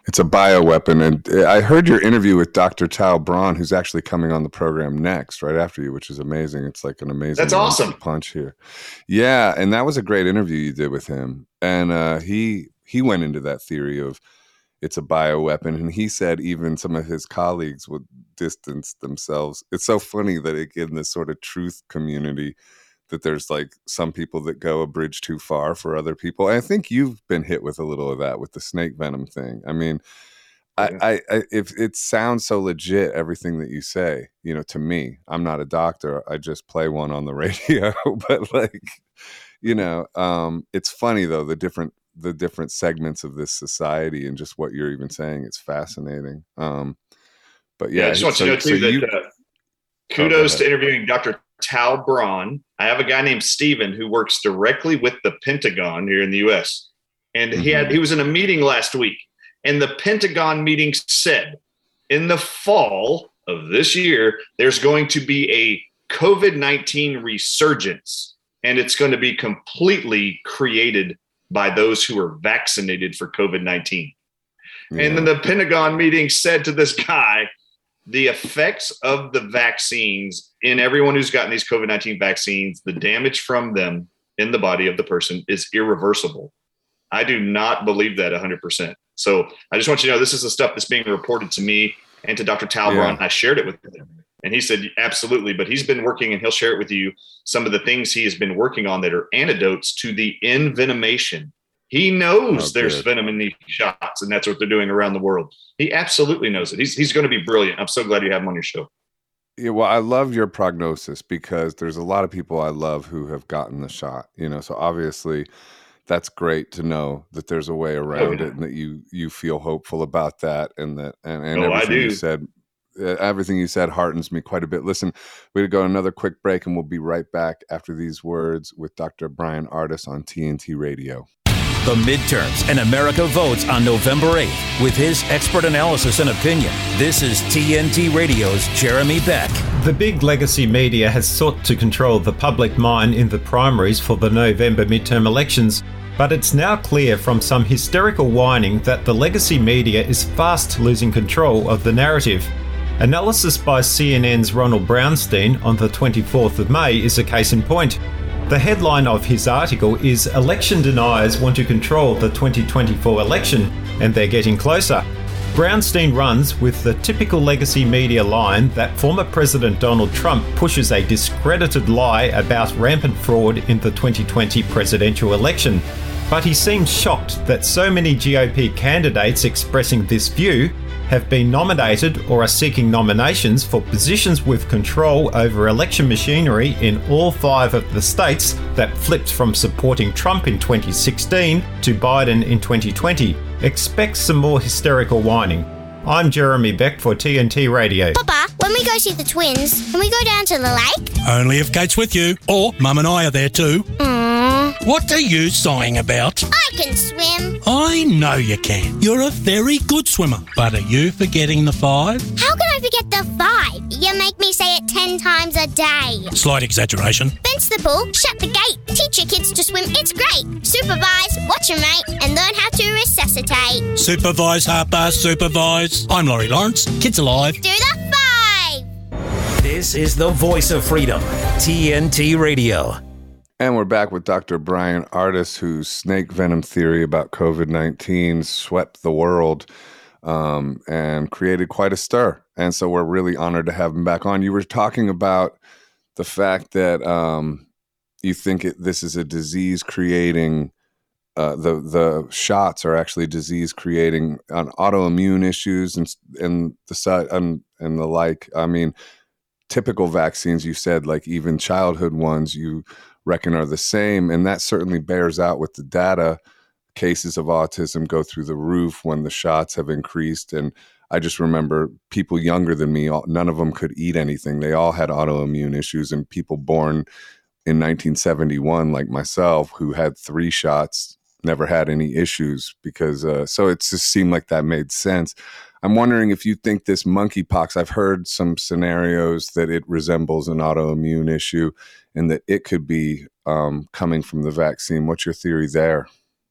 Speaker 2: It's a bioweapon. And I heard your interview with Doctor Tal Braun, who's actually coming on the program next, right after you, which is amazing. It's like an amazing
Speaker 5: That's awesome.
Speaker 2: punch here. Yeah, and that was a great interview you did with him. And uh, he he went into that theory of it's a bioweapon. And he said even some of his colleagues would distance themselves. It's so funny that it, in this sort of truth community, that there's like some people that go a bridge too far for other people. And I think you've been hit with a little of that with the snake venom thing. I mean, I, I, I if it sounds so legit, everything that you say, you know, to me, I'm not a doctor. I just play one on the radio, but like, you know, um, it's funny though, the different, the different segments of this society and just what you're even saying. It's fascinating. Um, but yeah,
Speaker 5: yeah I just want so, you to know too so that you, uh, kudos oh, to interviewing Doctor Tal Braun. I have a guy named Steven who works directly with the Pentagon here in the U S. And mm-hmm. he had he was in a meeting last week, and the Pentagon meeting said in the fall of this year, there's going to be a COVID nineteen resurgence, and it's going to be completely created by those who are vaccinated for COVID nineteen. Yeah. And then the Pentagon meeting said to this guy, the effects of the vaccines in everyone who's gotten these COVID nineteen vaccines, the damage from them in the body of the person is irreversible. I do not believe that one hundred percent. So I just want you to know this is the stuff that's being reported to me and to Doctor Tal Braun. Yeah. I shared it with him, and he said, absolutely. But he's been working, and he'll share it with you, some of the things he has been working on that are antidotes to the envenomation. He knows oh, there's venom in these shots, and that's what they're doing around the world. He absolutely knows it. He's he's going to be brilliant. I'm so glad you have him on your show.
Speaker 2: Yeah, well, I love your prognosis because there's a lot of people I love who have gotten the shot. You know, so obviously that's great to know that there's a way around oh, yeah. it, and that you you feel hopeful about that, and that and, and
Speaker 5: oh,
Speaker 2: everything
Speaker 5: I do.
Speaker 2: you said. Everything you said heartens me quite a bit. Listen, we're going to go another quick break, and we'll be right back after these words with Doctor Brian Ardis on T N T Radio.
Speaker 1: The midterms and America votes on November eighth. With his expert analysis and opinion, this is T N T Radio's Jeremy Beck.
Speaker 19: The big legacy media has sought to control the public mind in the primaries for the November midterm elections, but it's now clear from some hysterical whining that the legacy media is fast losing control of the narrative. Analysis by C N N's Ronald Brownstein on the twenty-fourth of May is a case in point. The headline of his article is "Election Deniers Want to Control the twenty twenty-four Election, and They're Getting Closer." Brownstein runs with the typical legacy media line that former President Donald Trump pushes a discredited lie about rampant fraud in the twenty twenty presidential election. But he seems shocked that so many G O P candidates expressing this view have been nominated or are seeking nominations for positions with control over election machinery in all five of the states that flipped from supporting Trump in twenty sixteen to Biden in twenty twenty. Expect some more hysterical whining. I'm Jeremy Beck for T N T Radio.
Speaker 20: Papa, when we go see the twins, can we go down to the lake?
Speaker 21: Only if Kate's with you, or Mum and I are there too.
Speaker 20: Aww.
Speaker 21: What are you sighing about?
Speaker 20: I can swim.
Speaker 21: I know you can. You're a very good swimmer. But are you forgetting the five?
Speaker 20: How can I forget the five? You make me say it ten times a day.
Speaker 21: Slight exaggeration.
Speaker 20: Fence the pool, shut the gate, teach your kids to swim, it's great. Supervise, watch your mate, and learn how to resuscitate.
Speaker 21: Supervise, Harper, supervise. I'm Laurie Lawrence. Kids Alive.
Speaker 20: Do the five.
Speaker 1: This is the voice of freedom, T N T Radio.
Speaker 2: And we're back with Doctor Brian Ardis, whose snake venom theory about COVID nineteen swept the world um, and created quite a stir. And so we're really honored to have him back on. You were talking about the fact that um, you think it, this is a disease-creating, uh, the the shots are actually disease-creating on autoimmune issues and and the and, and the like. I mean, typical vaccines, you said, like even childhood ones, you reckon are the same, and that certainly bears out with the data. Cases of autism go through the roof when the shots have increased, and I just remember people younger than me, none of them could eat anything. They all had autoimmune issues, and people born in nineteen seventy-one, like myself, who had three shots, never had any issues because, uh, so it just seemed like that made sense. I'm wondering if you think this monkeypox, I've heard some scenarios that it resembles an autoimmune issue and that it could be um, coming from the vaccine. What's your theory there?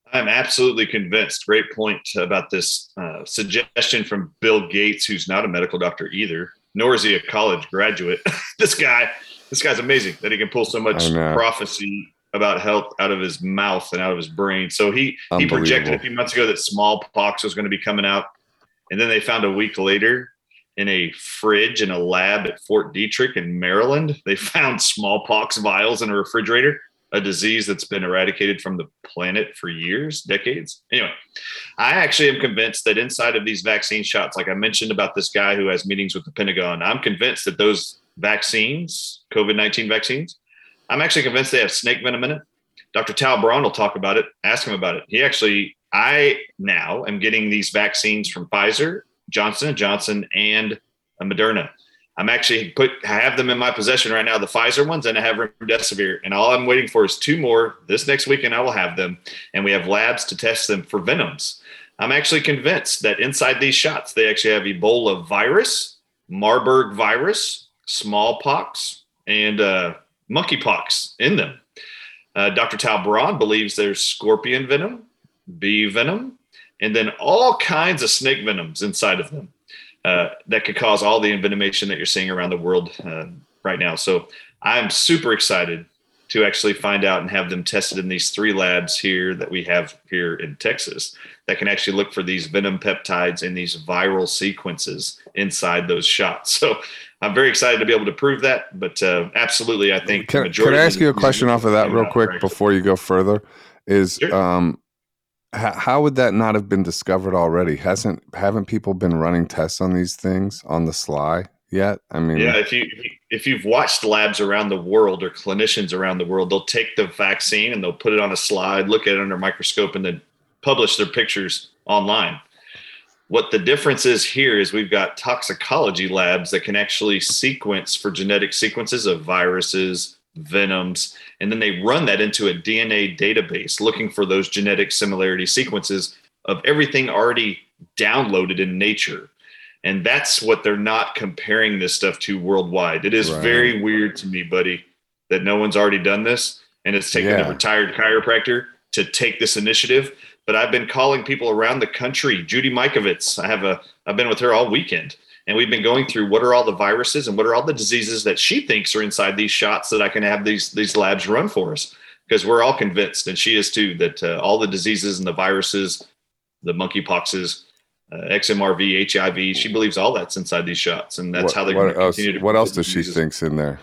Speaker 5: I'm absolutely convinced. Great point about this uh, suggestion from Bill Gates, who's not a medical doctor either, nor is he a college graduate. this guy, this guy's amazing that he can pull so much prophecy about health out of his mouth and out of his brain. So he he projected a few months ago that smallpox was going to be coming out, and then they found a week later in a fridge in a lab at Fort Detrick in Maryland, they found smallpox vials in a refrigerator, a disease that's been eradicated from the planet for years, decades. Anyway, I actually am convinced that inside of these vaccine shots, like I mentioned about this guy who has meetings with the Pentagon, I'm convinced that those vaccines, COVID nineteen vaccines, I'm actually convinced they have snake venom in it. Doctor Tal Braun will talk about it. Ask him about it. He actually, I now am getting these vaccines from Pfizer, Johnson and Johnson, and Moderna. I'm actually put I have them in my possession right now, the Pfizer ones, and I have remdesivir. And all I'm waiting for is two more. This next weekend, I will have them. And we have labs to test them for venoms. I'm actually convinced that inside these shots, they actually have Ebola virus, Marburg virus, smallpox, and uh, monkeypox in them. Uh, Doctor Tal Braun believes there's scorpion venom, bee venom, and then all kinds of snake venoms inside of them uh, that could cause all the envenomation that you're seeing around the world uh, right now. So I'm super excited to actually find out and have them tested in these three labs here that we have here in Texas that can actually look for these venom peptides and these viral sequences inside those shots. So I'm very excited to be able to prove that, but uh, absolutely, I think.
Speaker 2: Can, can I ask you a question off of that real quick right before you go further? Is sure. um, h- how would that not have been discovered already? Hasn't haven't people been running tests on these things on the sly yet? I mean,
Speaker 5: yeah. If you if you've watched labs around the world or clinicians around the world, they'll take the vaccine and they'll put it on a slide, look at it under a microscope, and then publish their pictures online. What the difference is here is we've got toxicology labs that can actually sequence for genetic sequences of viruses, venoms, and then they run that into a D N A database looking for those genetic similarity sequences of everything already downloaded in nature. And that's what they're not comparing this stuff to worldwide. It is right. very weird to me, buddy, that no one's already done this, and it's taken yeah. a retired chiropractor to take this initiative. But I've been calling people around the country. Judy Mikovits, I have a, I've been with her all weekend, and we've been going through what are all the viruses and what are all the diseases that she thinks are inside these shots that I can have these these labs run for us, because we're all convinced, and she is too, that uh, all the diseases and the viruses, the monkeypoxes, uh, X M R V, H I V, she believes all that's inside these shots, and that's
Speaker 2: what,
Speaker 5: how they're going to continue to.
Speaker 2: What else does she think's in there?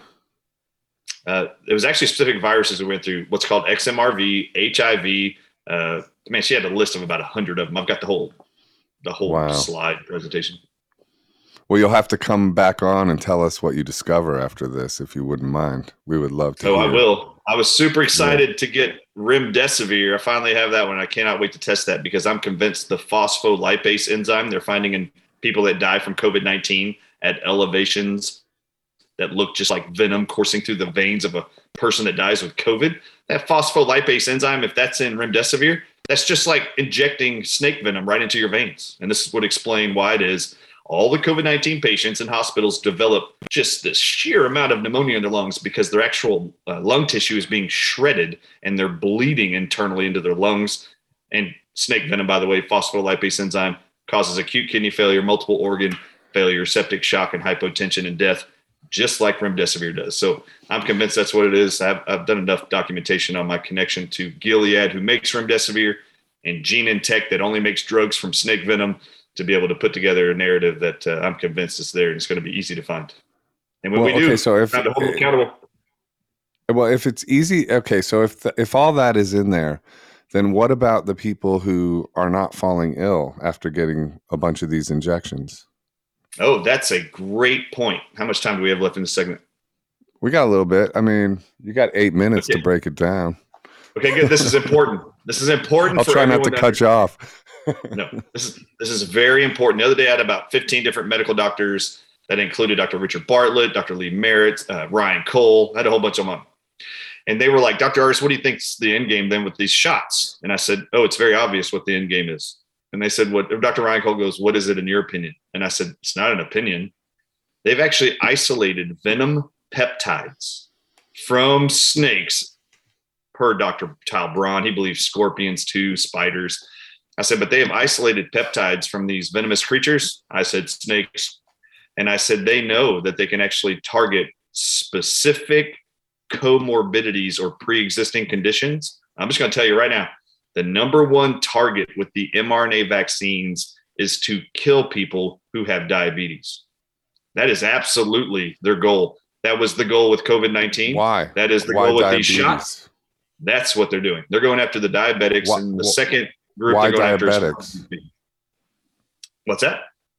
Speaker 5: Uh, it was actually specific viruses we went through. What's called X M R V, H I V. Uh, man, she had a list of about a hundred of them. I've got the whole, the whole wow. slide presentation.
Speaker 2: Well, you'll have to come back on and tell us what you discover after this, if you wouldn't mind. We would love to.
Speaker 5: Oh,
Speaker 2: hear.
Speaker 5: I will. I was super excited yeah. to get remdesivir. I finally have that one. I cannot wait to test that because I'm convinced the phospholipase enzyme they're finding in people that die from COVID nineteen at elevations that look just like venom coursing through the veins of a person that dies with COVID. That phospholipase enzyme, if that's in remdesivir, that's just like injecting snake venom right into your veins. And this would explain why it is all the COVID nineteen patients in hospitals develop just this sheer amount of pneumonia in their lungs because their actual uh, lung tissue is being shredded and they're bleeding internally into their lungs. And snake venom, by the way, phospholipase enzyme, causes acute kidney failure, multiple organ failure, septic shock, and hypotension and death, just like remdesivir does. So I'm convinced that's what it is. I've, I've done enough documentation on my connection to Gilead, who makes remdesivir, and Genentech, that only makes drugs from snake venom, to be able to put together a narrative that uh, I'm convinced is there and it's going to be easy to find. And when
Speaker 2: well,
Speaker 5: we
Speaker 2: okay,
Speaker 5: do,
Speaker 2: so if,
Speaker 5: hold them accountable.
Speaker 2: Well, if it's easy, okay, so if the, if all that is in there, then what about the people who are not falling ill after getting a bunch of these injections?
Speaker 5: Oh, that's a great point. How much time do we have left in this segment?
Speaker 2: We got a little bit. I mean, you got eight minutes
Speaker 5: okay.
Speaker 2: to break it down.
Speaker 5: Okay, good. This is important. This is important.
Speaker 2: I'll
Speaker 5: for
Speaker 2: try not to cut you off.
Speaker 5: No, this is this is very important. The other day, I had about fifteen different medical doctors that included Doctor Richard Bartlett, Doctor Lee Merritt, uh, Ryan Cole. I had a whole bunch of them on. And they were like, Doctor Ardis, what do you think's the end game then with these shots? And I said, oh, it's very obvious what the end game is. And they said, what? Doctor Ryan Cole goes, what is it in your opinion? And I said, it's not an opinion. They've actually isolated venom peptides from snakes per Doctor Tal Braun. He believes scorpions too, spiders. I said, but they have isolated peptides from these venomous creatures. I said, snakes. And I said, they know that they can actually target specific comorbidities or pre-existing conditions. I'm just going to tell you right now, the number one target with the mRNA vaccines is to kill people who have diabetes. That is absolutely their goal. That was the goal with COVID nineteen.
Speaker 2: Why?
Speaker 5: That is the
Speaker 2: Why
Speaker 5: goal with
Speaker 2: diabetes?
Speaker 5: these shots. That's what they're doing. They're going after the diabetics.
Speaker 2: Why,
Speaker 5: and the
Speaker 2: wh-
Speaker 5: second group
Speaker 2: why
Speaker 5: they're going
Speaker 2: diabetics?
Speaker 5: after is what's that?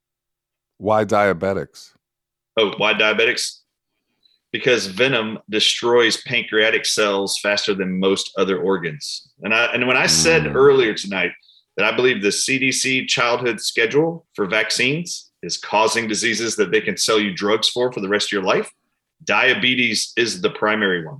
Speaker 2: Why diabetics?
Speaker 5: Oh, why diabetics? Because venom destroys pancreatic cells faster than most other organs. And I and when I said
Speaker 2: Mm.
Speaker 5: earlier tonight that I believe the C D C childhood schedule for vaccines is causing diseases that they can sell you drugs for for the rest of your life, diabetes is the primary one.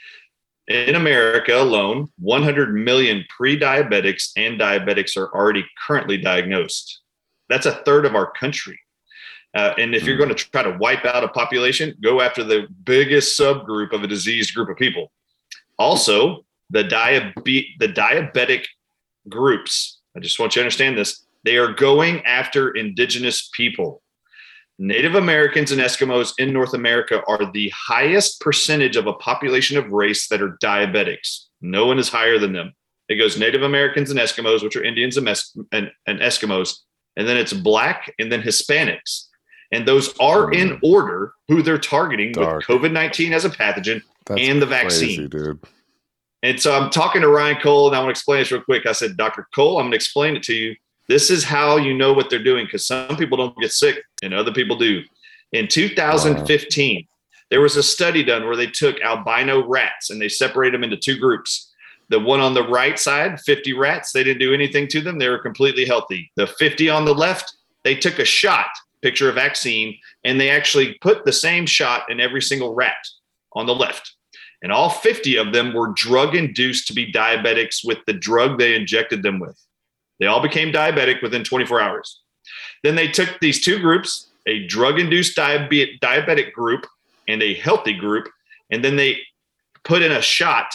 Speaker 5: In America alone, one hundred million pre-diabetics and diabetics are already currently diagnosed. That's a third of our country. Uh, and if you're going to try to wipe out a population, go after the biggest subgroup of a diseased group of people. Also, the, diabe- the diabetic groups, I just want you to understand this, they are going after indigenous people. Native Americans and Eskimos in North America are the highest percentage of a population of race that are diabetics. No one is higher than them. It goes Native Americans and Eskimos, which are Indians and, es- and, and Eskimos, and then it's Black and then Hispanics. And those are in order who they're targeting
Speaker 2: Dark.
Speaker 5: with COVID nineteen as a pathogen
Speaker 2: That's
Speaker 5: and the vaccine.
Speaker 2: Crazy, dude.
Speaker 5: And so I'm talking to Ryan Cole, and I want to explain this real quick. I said, Doctor Cole, I'm going to explain it to you. This is how you know what they're doing, because some people don't get sick and other people do. In two thousand fifteen, wow. there was a study done where they took albino rats and they separated them into two groups. The one on the right side, fifty rats, they didn't do anything to them. They were completely healthy. The fifty on the left, they took a shot, picture of vaccine, and they actually put the same shot in every single rat on the left. And all fifty of them were drug-induced to be diabetics with the drug they injected them with. They all became diabetic within twenty-four hours. Then they took these two groups, a drug-induced diabe- diabetic group and a healthy group, and then they put in a shot,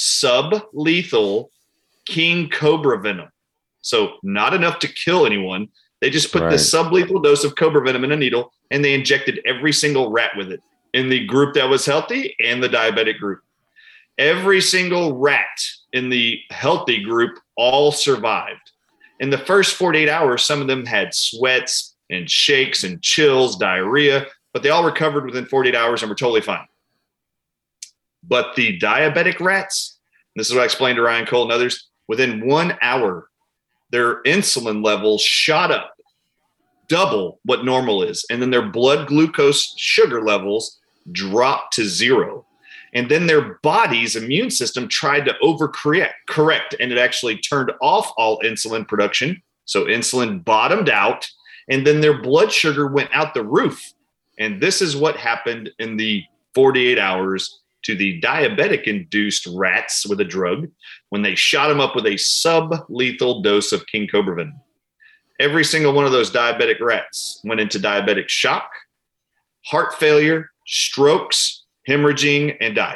Speaker 5: sublethal king cobra venom. So not enough to kill anyone. They just put
Speaker 2: Right.
Speaker 5: this sublethal dose of cobra venom in a needle, and they injected every single rat with it in the group that was healthy and the diabetic group. Every single rat in the healthy group all survived. In the first forty-eight hours, some of them had sweats and shakes and chills, diarrhea, but they all recovered within forty-eight hours and were totally fine. But the diabetic rats, this is what I explained to Ryan Cole and others, within one hour, their insulin levels shot up double what normal is. And then their blood glucose sugar levels dropped to zero. And then their body's immune system tried to overcorrect, correct, and it actually turned off all insulin production. So insulin bottomed out, and then their blood sugar went out the roof. And this is what happened in the forty-eight hours to the diabetic-induced rats with a drug when they shot them up with a sublethal dose of king cobra venom. Every single one of those diabetic rats went into diabetic shock, heart failure, strokes, hemorrhaging, and died.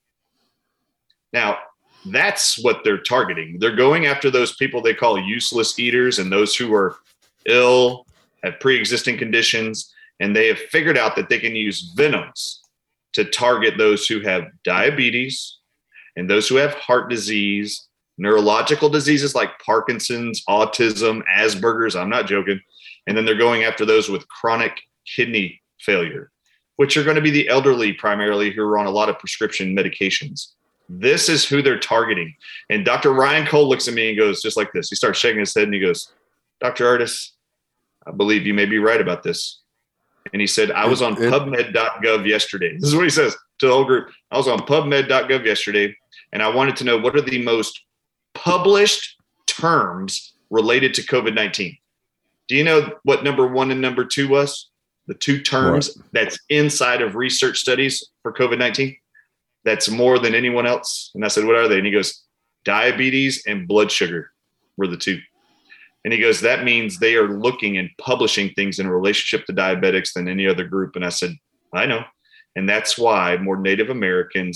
Speaker 5: Now, that's what they're targeting. They're going after those people they call useless eaters and those who are ill, have pre-existing conditions, and they have figured out that they can use venoms to target those who have diabetes and those who have heart disease, neurological diseases like Parkinson's, autism, Asperger's, I'm not joking. And then they're going after those with chronic kidney failure, which are going to be the elderly primarily who are on a lot of prescription medications. This is who they're targeting. And Doctor Ryan Cole looks at me and goes just like this. He starts shaking his head and he goes, Doctor Ardis, I believe you may be right about this. And he said, I was on pubmed dot gov yesterday. This is what he says to the whole group. I was on pubmed dot gov yesterday, and I wanted to know what are the most published terms related to COVID nineteen. Do you know what number one and number two was? The two terms what? That's inside of research studies for COVID nineteen. That's more than anyone else. And I said, what are they? And he goes, diabetes and blood sugar were the two. And he goes, that means they are looking and publishing things in relationship to diabetics than any other group. And I said, I know. And that's why more Native Americans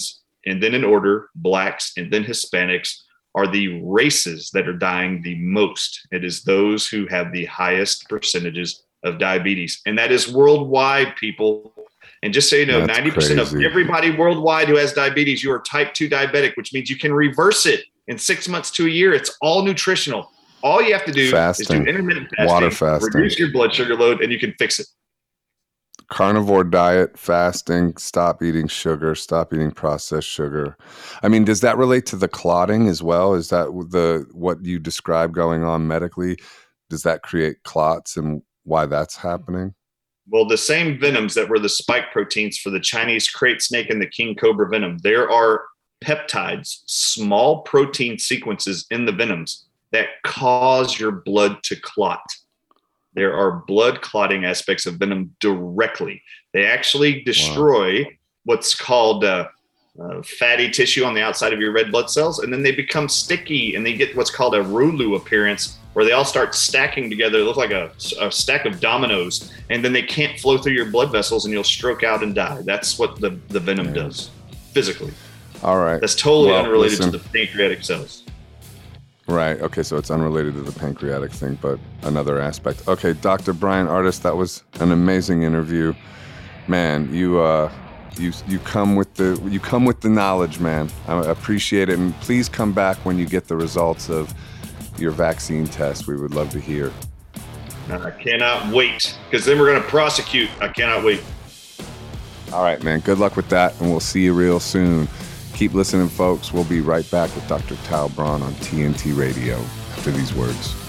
Speaker 5: and then in order, blacks and then Hispanics are the races that are dying the most. It is those who have the highest percentages of diabetes. And that is worldwide, people. And just so you know, That's ninety percent crazy. Of everybody worldwide who has diabetes, you are type two diabetic, which means you can reverse it in six months to a year. It's all nutritional. All you have to do fasting. is do intermittent fasting,
Speaker 2: water fasting,
Speaker 5: reduce your blood sugar load, and you can fix it.
Speaker 2: Carnivore diet, fasting, stop eating sugar, stop eating processed sugar. I mean, does that relate to the clotting as well? Is that the what you describe going on medically? Does that create clots and why that's happening?
Speaker 5: Well, the same venoms that were the spike proteins for the Chinese crate snake and the king cobra venom, there are peptides, small protein sequences in the venoms that cause your blood to clot. There are blood clotting aspects of venom directly. They actually destroy wow. what's called uh, uh, fatty tissue on the outside of your red blood cells, and then they become sticky, and they get what's called a rouleau appearance, where they all start stacking together. They look like a, a stack of dominoes, and then they can't flow through your blood vessels, and you'll stroke out and die. That's what the, the venom yeah. does physically.
Speaker 2: All right.
Speaker 5: That's totally well, unrelated
Speaker 2: listen.
Speaker 5: to the pancreatic cells.
Speaker 2: Right. Okay. So it's unrelated to the pancreatic thing, but another aspect. Okay. Doctor Bryan Ardis, that was an amazing interview. Man, you, uh, you, you come with the, you come with the knowledge, man. I appreciate it. And please come back when you get the results of your vaccine test. We would love to hear.
Speaker 5: I cannot wait, because then we're going to prosecute. I cannot wait.
Speaker 2: All right, man. Good luck with that. And we'll see you real soon. Keep listening, folks. We'll be right back with Doctor Tal Braun on T N T Radio after these words.